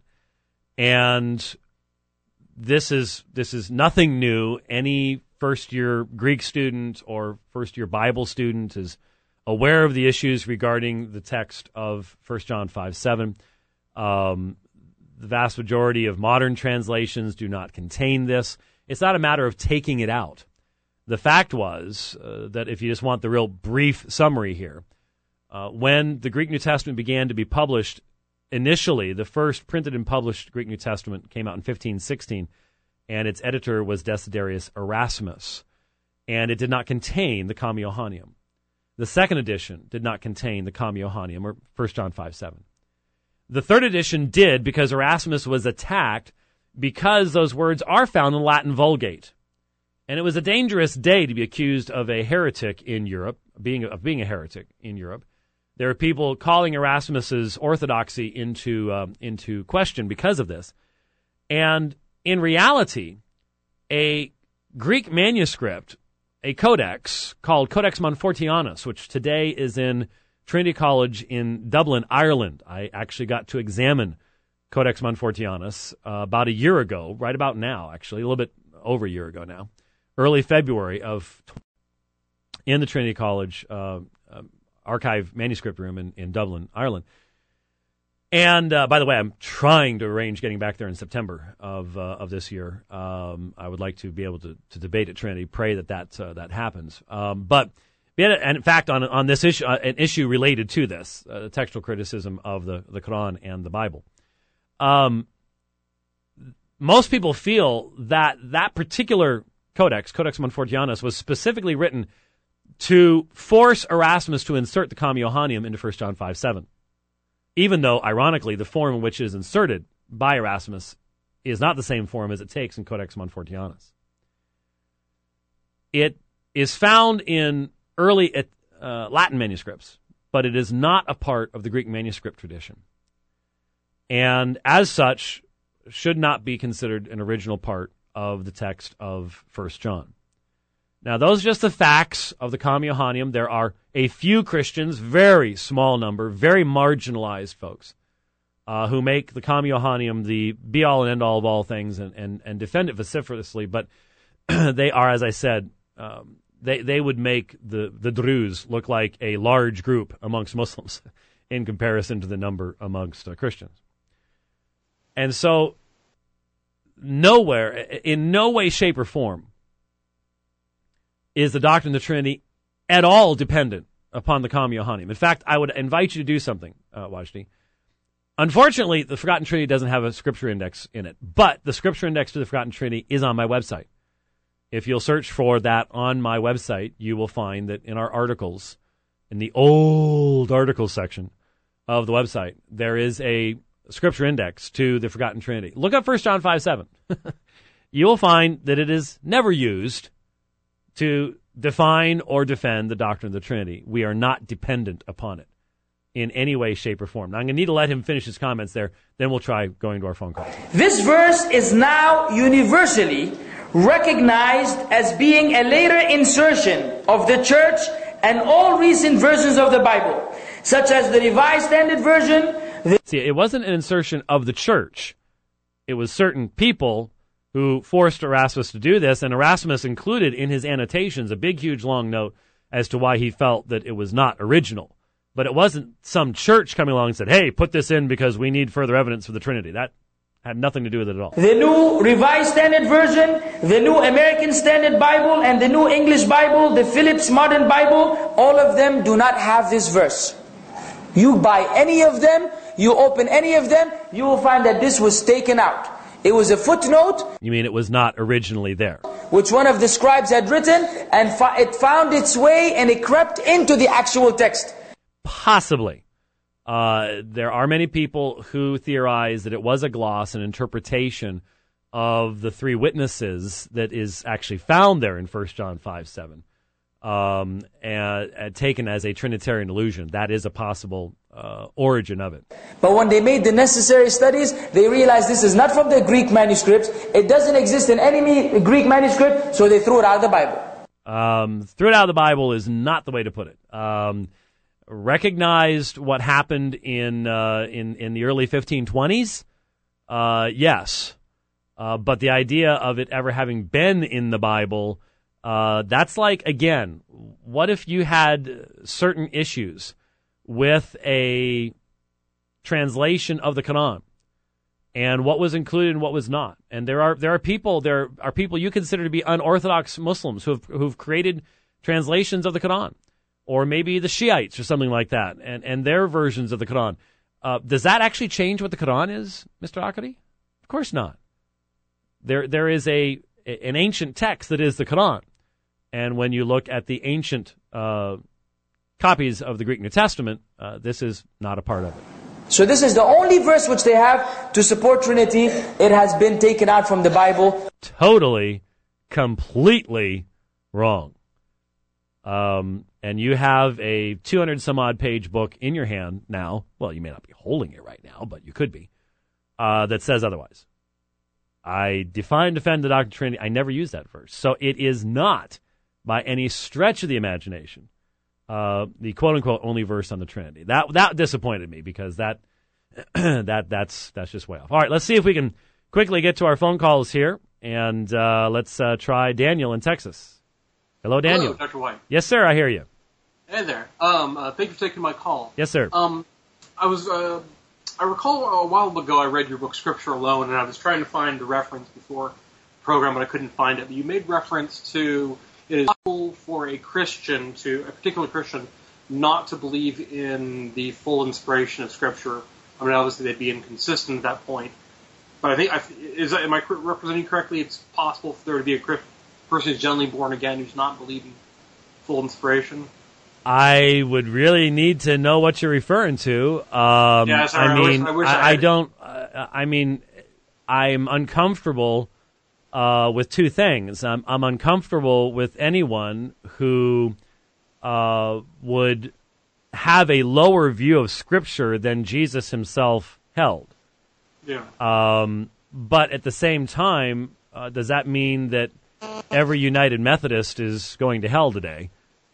and this is nothing new. Any first-year Greek student or first-year Bible student is aware of the issues regarding the text of 1 John 5:7. The vast majority of modern translations do not contain this. It's not a matter of taking it out. The fact was that if you just want the real brief summary here, when the Greek New Testament began to be published, initially the first printed and published Greek New Testament came out in 1516, and its editor was Desiderius Erasmus, and it did not contain the Kama Johannium. The second edition did not contain the Kama Johannium, or 1 John 5:7. The third edition did, because Erasmus was attacked because those words are found in the Latin Vulgate. And it was a dangerous day to be accused of a heretic in Europe, being a heretic in Europe. There are people calling Erasmus's orthodoxy into question because of this. And in reality, a Greek manuscript, a codex called Codex Montfortianus, which today is in Trinity College in Dublin, Ireland. I actually got to examine Codex Montfortianus about a year ago, right about now, actually, a little bit over a year ago now, early February in the Trinity College archive manuscript room in Dublin, Ireland. And by the way, I'm trying to arrange getting back there in September of this year. I would like to be able to debate at Trinity. Pray that happens. But and in fact, on this issue, an issue related to this, textual criticism of the Quran and the Bible. Most people feel that particular Codex Montfortianus, was specifically written to force Erasmus to insert the Kama Johannium into 1 John 5:7. Even though, ironically, the form in which it is inserted by Erasmus is not the same form as it takes in Codex Montfortianus. It is found in early Latin manuscripts, but it is not a part of the Greek manuscript tradition. And as such, should not be considered an original part of the text of 1 John. Now, those are just the facts of the Kama Johannium. There are a few Christians, very small number, very marginalized folks, who make the Kama Johannium the be-all and end-all of all things and defend it vociferously. But they are, as I said, they would make the Druze look like a large group amongst Muslims in comparison to the number amongst Christians. And so nowhere, in no way, shape, or form is the doctrine of the Trinity at all dependent upon the Kam Yohanim. In fact, I would invite you to do something, Wajdi. Unfortunately, the Forgotten Trinity doesn't have a scripture index in it, but the scripture index to the Forgotten Trinity is on my website. If you'll search for that on my website, you will find that in our articles, in the old articles section of the website, there is a scripture index to the Forgotten Trinity. Look up 1 John 5:7. You will find that it is never used to define or defend the doctrine of the Trinity. We are not dependent upon it in any way, shape, or form. Now, I'm going to need to let him finish his comments there. Then we'll try going to our phone call. This verse is now universally recognized as being a later insertion of the church and all recent versions of the Bible, such as the Revised Standard Version. See, it wasn't an insertion of the church. It was certain people who forced Erasmus to do this, and Erasmus included in his annotations a big, huge, long note as to why he felt that it was not original. But it wasn't some church coming along and said, hey, put this in because we need further evidence for the Trinity. That had nothing to do with it at all. The New Revised Standard Version, the New American Standard Bible, and the New English Bible, the Phillips Modern Bible, all of them do not have this verse. You buy any of them, you open any of them, you will find that this was taken out. It was a footnote. You mean it was not originally there? Which one of the scribes had written, and it found its way and it crept into the actual text. Possibly. There are many people who theorize that it was a gloss, an interpretation of the three witnesses that is actually found there in 1 John 5:7, and taken as a Trinitarian illusion. That is a possible origin of it. But when they made the necessary studies, they realized this is not from the Greek manuscripts. It doesn't exist in any Greek manuscript, so they threw it out of the Bible. Threw it out of the Bible is not the way to put it. Recognized what happened in the early 1520s? Yes. But the idea of it ever having been in the Bible, that's like, again, what if you had certain issues with a translation of the Quran and what was included and what was not? And there are people you consider to be unorthodox Muslims who've created translations of the Quran. Or maybe the Shiites or something like that, and their versions of the Quran. Does that actually change what the Quran is, Mr. Akari? Of course not. There is an ancient text that is the Quran. And when you look at the ancient copies of the Greek New Testament, this is not a part of it. So this is the only verse which they have to support Trinity. It has been taken out from the Bible. Totally, completely wrong. And you have a 200-some-odd page book in your hand now. Well, you may not be holding it right now, but you could be. That says otherwise. I define, defend the doctrine of Trinity. I never use that verse. So it is not, by any stretch of the imagination, the quote-unquote only verse on the Trinity. That disappointed me because that's just way off. All right, let's see if we can quickly get to our phone calls here. And let's try Daniel in Texas. Hello, Daniel. Hello, Dr. White. Yes, sir, I hear you. Hey there. Thank you for taking my call. Yes, sir. I recall a while ago I read your book Scripture Alone, and I was trying to find the reference before the program, but I couldn't find it. But you made reference to it is possible for a particular Christian, not to believe in the full inspiration of Scripture. I mean, obviously they'd be inconsistent at that point. But I think, am I representing correctly? It's possible for there to be a person who's generally born again who's not believing full inspiration. I would really need to know what you're referring to. Yeah, sorry, I mean, I'm uncomfortable with two things. I'm uncomfortable with anyone who would have a lower view of Scripture than Jesus himself held. Yeah. But at the same time, does that mean that every United Methodist is going to hell today?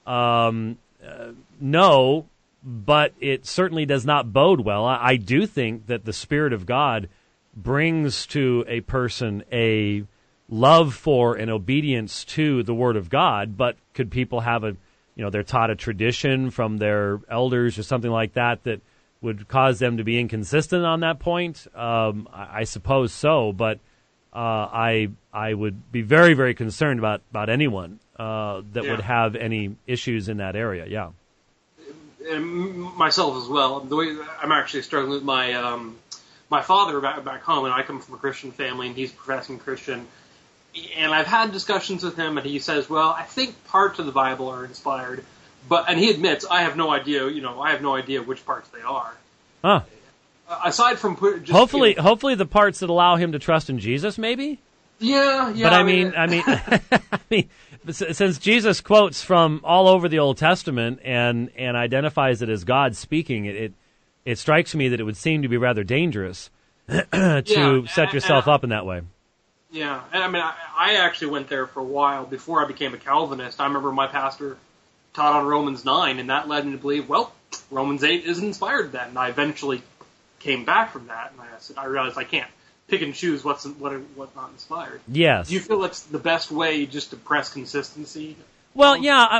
No, but it certainly does not bode well. I do think that the Spirit of God brings to a person a love for and obedience to the Word of God, but could people have they're taught a tradition from their elders or something like that would cause them to be inconsistent on that point. I suppose so, but I would be very, very concerned about anyone that would have any issues in that area. Yeah. And myself as well. The way I'm actually struggling with my father back home, and I come from a Christian family, and he's a professing Christian. And I've had discussions with him, and he says, "Well, I think parts of the Bible are inspired," and he admits, "I have no idea. I have no idea which parts they are." Huh. Aside from just hopefully the parts that allow him to trust in Jesus, maybe. Yeah. But I mean, since Jesus quotes from all over the Old Testament and identifies it as God speaking, it strikes me that it would seem to be rather dangerous to set yourself up in that way. Yeah, and I mean, I actually went there for a while before I became a Calvinist. I remember my pastor taught on Romans 9, and that led me to believe, well, Romans 8 is inspired then. And I eventually came back from that, and I realized I can't pick and choose what's not inspired. Yes. Do you feel that's the best way just to press consistency? Well, yeah.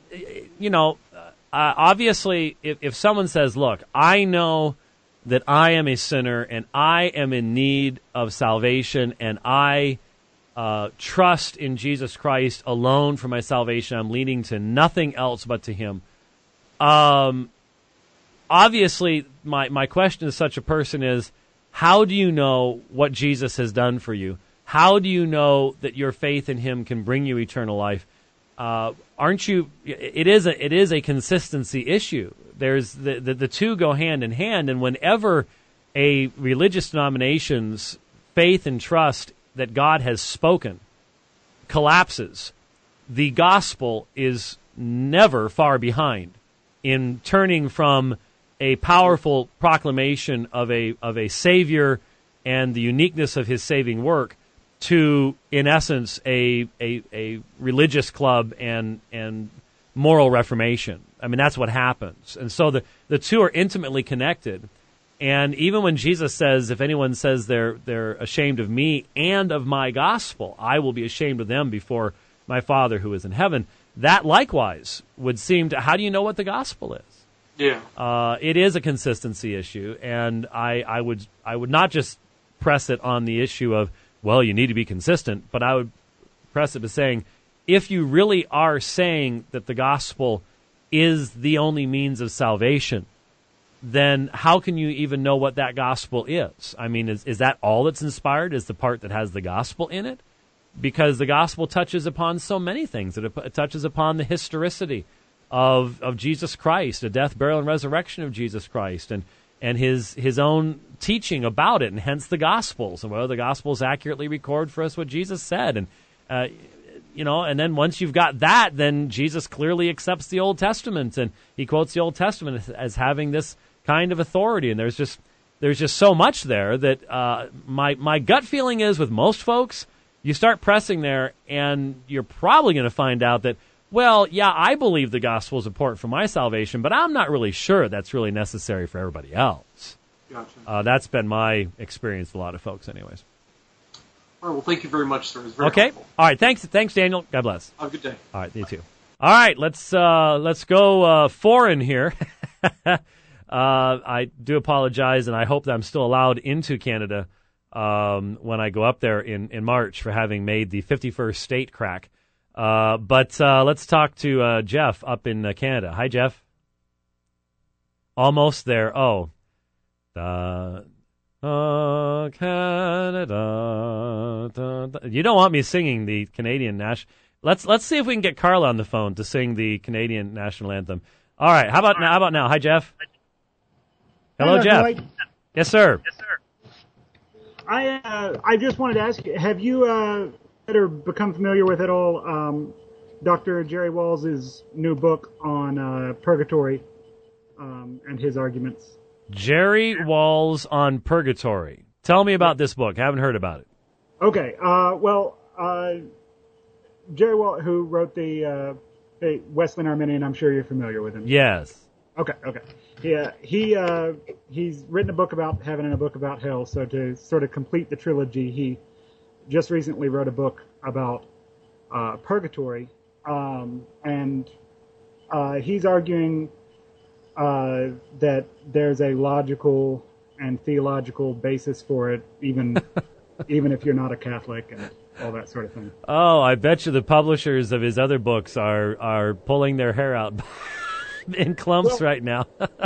Obviously, if someone says, look, I know that I am a sinner and I am in need of salvation and I trust in Jesus Christ alone for my salvation, I'm leading to nothing else but to Him. Obviously, my question to such a person is, how do you know what Jesus has done for you? How do you know that your faith in Him can bring you eternal life? Aren't you? It is a consistency issue. There's the two go hand in hand, and whenever a religious denomination's faith and trust that God has spoken collapses, the gospel is never far behind in turning from a powerful proclamation of a Savior and the uniqueness of His saving work to, in essence, a religious club and moral reformation. I mean, that's what happens. And so the two are intimately connected. And even when Jesus says, if anyone says they're ashamed of me and of my gospel, I will be ashamed of them before my Father who is in heaven, that likewise would seem to, how do you know what the gospel is? Yeah. It is a consistency issue, and I would not just press it on the issue of, well, you need to be consistent, but I would press it to saying, if you really are saying that the gospel is the only means of salvation, then how can you even know what that gospel is? I mean, is that all that's inspired, is the part that has the gospel in it? Because the gospel touches upon so many things. It touches upon the historicity of Jesus Christ, the death, burial, and resurrection of Jesus Christ, and his own teaching about it, and hence the Gospels, and whether the Gospels accurately record for us what Jesus said. And, and then once you've got that, then Jesus clearly accepts the Old Testament, and he quotes the Old Testament as having this kind of authority. And there's just so much there that my gut feeling is with most folks, you start pressing there, and you're probably going to find out that, well, yeah, I believe the gospel is important for my salvation, but I'm not really sure that's really necessary for everybody else. Gotcha. That's been my experience with a lot of folks anyways. All right, well, thank you very much, sir. It was very okay. helpful. All right, thanks, Daniel. God bless. Have a good day. All right, you too. All right, let's go foreign here. I do apologize, and I hope that I'm still allowed into Canada when I go up there in March for having made the 51st state crack. But let's talk to Jeff up in Canada. Hi, Jeff. Almost there. Oh. Canada. You don't want me singing the Canadian national. Let's see if we can get Carla on the phone to sing the Canadian national anthem. All right. How about now? Hi, Jeff. Hello, Hi, Jeff. White. Yes, sir. I just wanted to ask, have you or become familiar with at all Dr. Jerry Walls' new book on purgatory and his arguments? Jerry Walls on Purgatory. Tell me about this book. I haven't heard about it. Okay. Jerry Walls, who wrote the Wesleyan Arminian, I'm sure you're familiar with him. Yes. Okay. Yeah, he's written a book about heaven and a book about hell. So to sort of complete the trilogy, he just recently wrote a book about purgatory, and he's arguing that there's a logical and theological basis for it, even if you're not a Catholic and all that sort of thing. Oh, I bet you the publishers of his other books are pulling their hair out in clumps right now.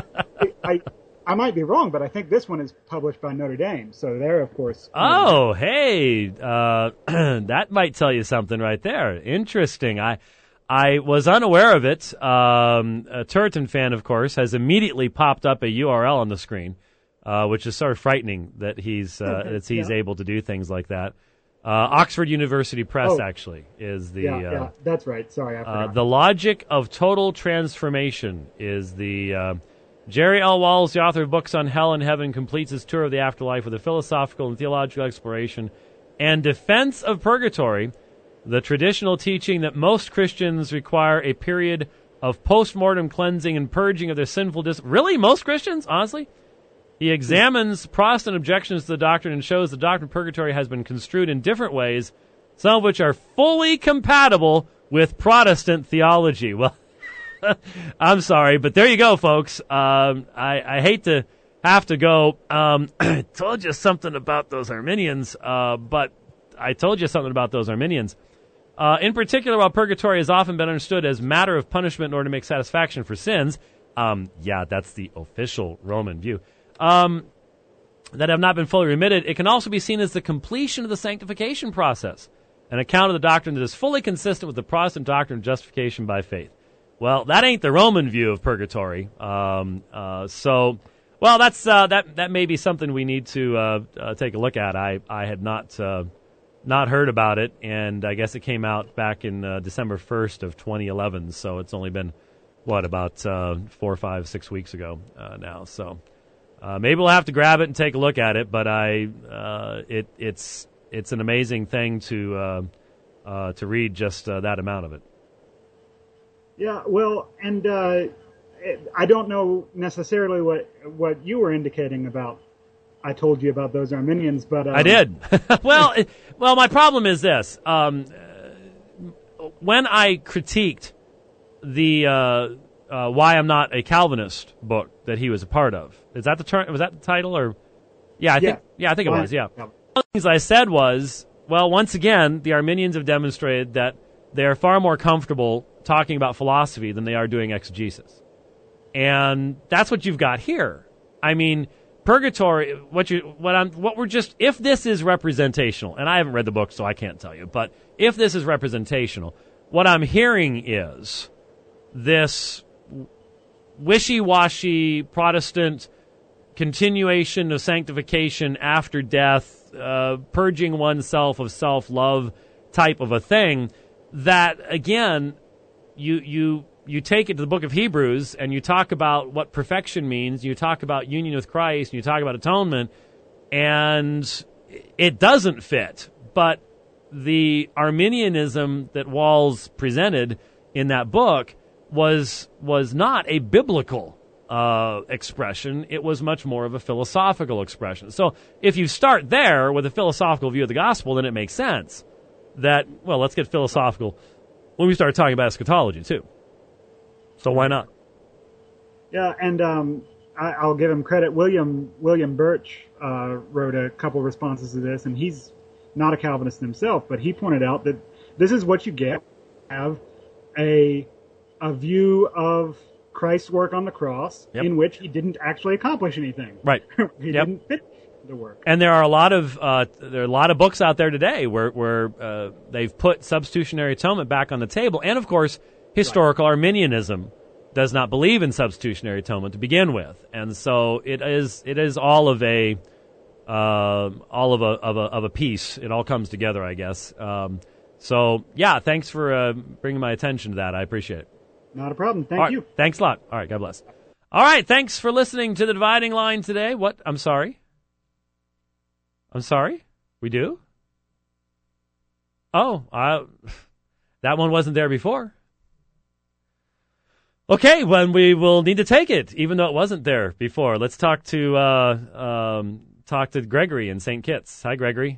I might be wrong, but I think this one is published by Notre Dame, so they're, of course... Oh, hey, that might tell you something right there. Interesting. I was unaware of it. A Turretin fan, of course, has immediately popped up a URL on the screen, which is sort of frightening that he's able to do things like that. Oxford University Press, actually, is the... Yeah, that's right. Sorry, I forgot. The Logic of Total Transformation is the... Jerry L. Walls, the author of books on hell and heaven, completes his tour of the afterlife with a philosophical and theological exploration and defense of purgatory, the traditional teaching that most Christians require a period of post-mortem cleansing and purging of their sinful Really? Most Christians? Honestly? He examines Protestant objections to the doctrine and shows the doctrine of purgatory has been construed in different ways, some of which are fully compatible with Protestant theology. Well, I'm sorry, but there you go, folks. I hate to have to go. I told you something about those Arminians, but I told you something about those Arminians. In particular, while purgatory has often been understood as matter of punishment in order to make satisfaction for sins, that's the official Roman view, that have not been fully remitted, it can also be seen as the completion of the sanctification process, an account of the doctrine that is fully consistent with the Protestant doctrine of justification by faith. Well, that ain't the Roman view of purgatory. That may be something we need to take a look at. I had not heard about it, and I guess it came out back in December 1st of 2011. So it's only been about 4, 5, 6 weeks ago now. So maybe we'll have to grab it and take a look at it. But it's an amazing thing to read just that amount of it. Yeah, well, and I don't know necessarily what you were indicating about. I told you about those Arminians, but I did. well, my problem is this: when I critiqued the "Why I'm Not a Calvinist" book that he was a part of, is that the term? Was that the title? Or I think it was. Yeah. One of the things I said was, well, once again, the Arminians have demonstrated that they are far more comfortable talking about philosophy than they are doing exegesis. And that's what you've got here. I mean, purgatory, if this is representational, and I haven't read the book, so I can't tell you, but if this is representational, what I'm hearing is this wishy-washy Protestant continuation of sanctification after death, purging oneself of self-love type of a thing, that, again, you take it to the book of Hebrews and you talk about what perfection means, you talk about union with Christ, and you talk about atonement, and it doesn't fit. But the Arminianism that Walls presented in that book was not a biblical expression. It was much more of a philosophical expression. So if you start there with a philosophical view of the gospel, then it makes sense that, well, let's get philosophical when we start talking about eschatology, too. So why not? Yeah, and I'll give him credit. William Birch wrote a couple responses to this, and he's not a Calvinist himself, but he pointed out that this is what you get. Have a view of Christ's work on the cross in which he didn't actually accomplish anything. Right. He didn't finish the work. And there are a lot of books out there today where they've put substitutionary atonement back on the table, and of course, historical Arminianism does not believe in substitutionary atonement to begin with, and so it is all of a piece. It all comes together, I guess. So yeah, thanks for bringing my attention to that. I appreciate it. Not a problem. Thank you. Thanks a lot. All right, God bless. All right, thanks for listening to The Dividing Line today. What? I'm sorry. We do? Oh, that one wasn't there before. Okay, well, we will need to take it, even though it wasn't there before. Let's talk to Gregory in St. Kitts. Hi, Gregory.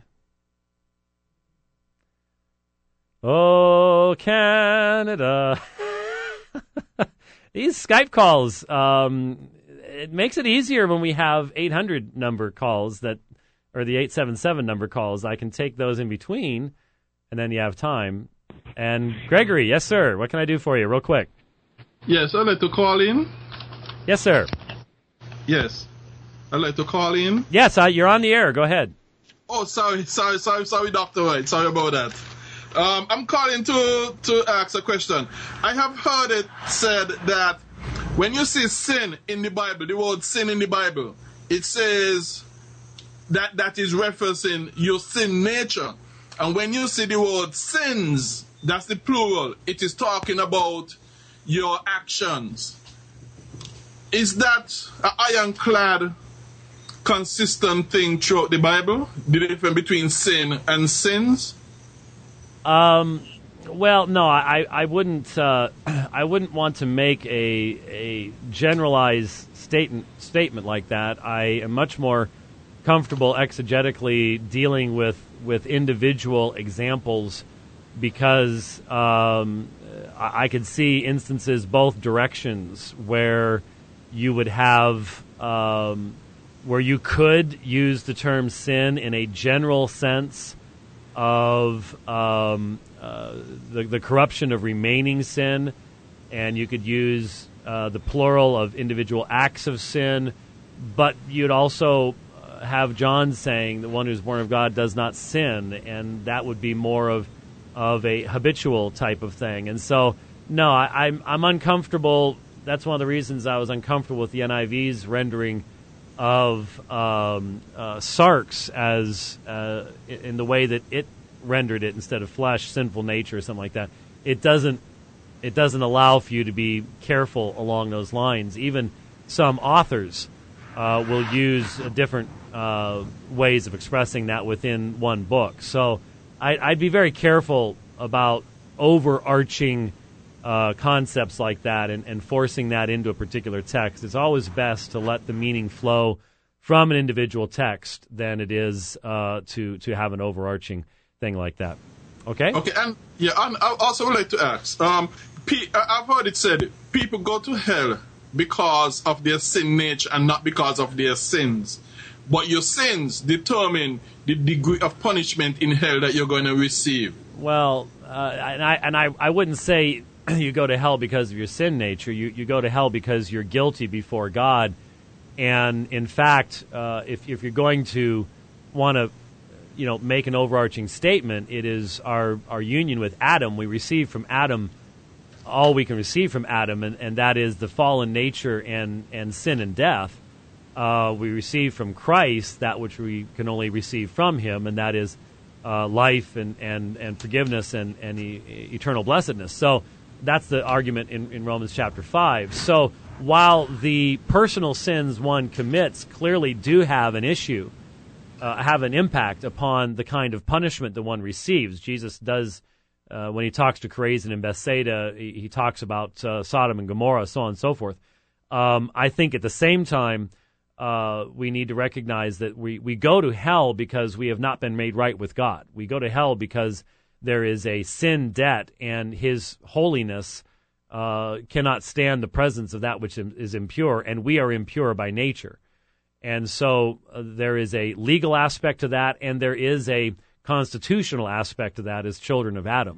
Oh, Canada. These Skype calls, it makes it easier when we have 800 number calls or the 877 number calls. I can take those in between, and then you have time. And Gregory, yes, sir. What can I do for you real quick? Yes, I'd like to call in. Yes, sir. Yes, I'd like to call in. Yes, you're on the air. Go ahead. Oh, sorry, Dr. White. Sorry about that. I'm calling to ask a question. I have heard it said that when you see sin in the Bible, the word sin in the Bible, it says that is referencing your sin nature. And when you see the word sins, that's the plural, it is talking about your actions. Is that an ironclad, consistent thing throughout the Bible? The difference between sin and sins? Well, no, I wouldn't. I wouldn't want to make a generalized statement like that. I am much more comfortable exegetically dealing with individual examples because I could see instances both directions where you would have where you could use the term sin in a general sense of the corruption of remaining sin, and you could use the plural of individual acts of sin, but you'd also have John saying the one who's born of God does not sin, and that would be more of a habitual type of thing. And so, no, I'm uncomfortable. That's one of the reasons I was uncomfortable with the NIV's rendering of sarx as in the way that it rendered it instead of flesh, sinful nature, or something like that. It doesn't allow for you to be careful along those lines. Even some authors will use different ways of expressing that within one book. So I'd be very careful about overarching concepts like that and forcing that into a particular text. It's always best to let the meaning flow from an individual text than it is to have an overarching thing like that. Okay? Okay, and I also would like to ask, I've heard it said people go to hell because of their sin nature and not because of their sins. But your sins determine the degree of punishment in hell that you're going to receive. Well, I wouldn't say you go to hell because of your sin nature. You go to hell because you're guilty before God. And in fact, if you're going to want to, make an overarching statement, it is our union with Adam. We receive from Adam all we can receive from Adam, and that is the fallen nature and sin and death. We receive from Christ that which we can only receive from him, and that is life and forgiveness and eternal blessedness. So that's the argument in Romans chapter 5. So while the personal sins one commits clearly do have an issue, have an impact upon the kind of punishment that one receives, Jesus does, when he talks to Chorazin and Bethsaida, he talks about Sodom and Gomorrah, so on and so forth. I think at the same time, we need to recognize that we go to hell because we have not been made right with God. We go to hell because there is a sin debt, and his holiness cannot stand the presence of that which is impure, and we are impure by nature. And so there is a legal aspect to that, and there is a constitutional aspect to that as children of Adam.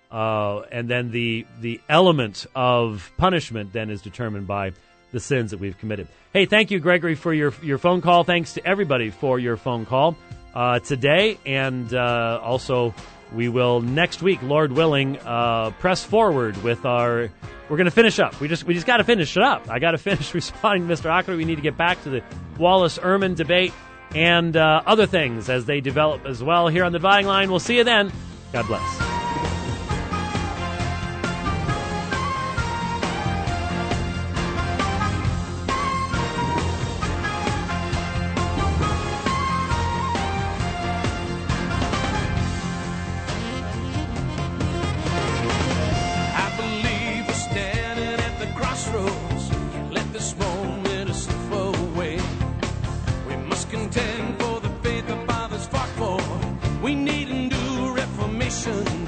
And then the element of punishment then is determined by the sins that we've committed. Hey, thank you, Gregory, for your phone call. Thanks to everybody for your phone call today. And also, we will next week, Lord willing, press forward with our... We're going to finish up. We just got to finish it up. I got to finish responding to Mr. Ackerman. We need to get back to the Wallace-Ehrman debate and other things as they develop as well here on the Dividing Line. We'll see you then. God bless. We need a new reformation.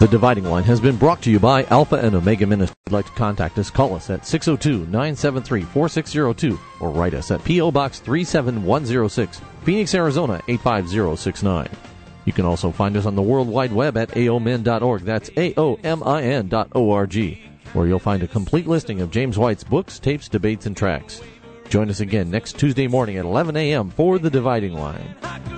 The Dividing Line has been brought to you by Alpha and Omega Ministries. If you'd like to contact us, call us at 602-973-4602 or write us at P.O. Box 37106, Phoenix, Arizona 85069. You can also find us on the World Wide Web at aomin.org. That's aomin.org, where you'll find a complete listing of James White's books, tapes, debates, and tracks. Join us again next Tuesday morning at 11 a.m. for The Dividing Line.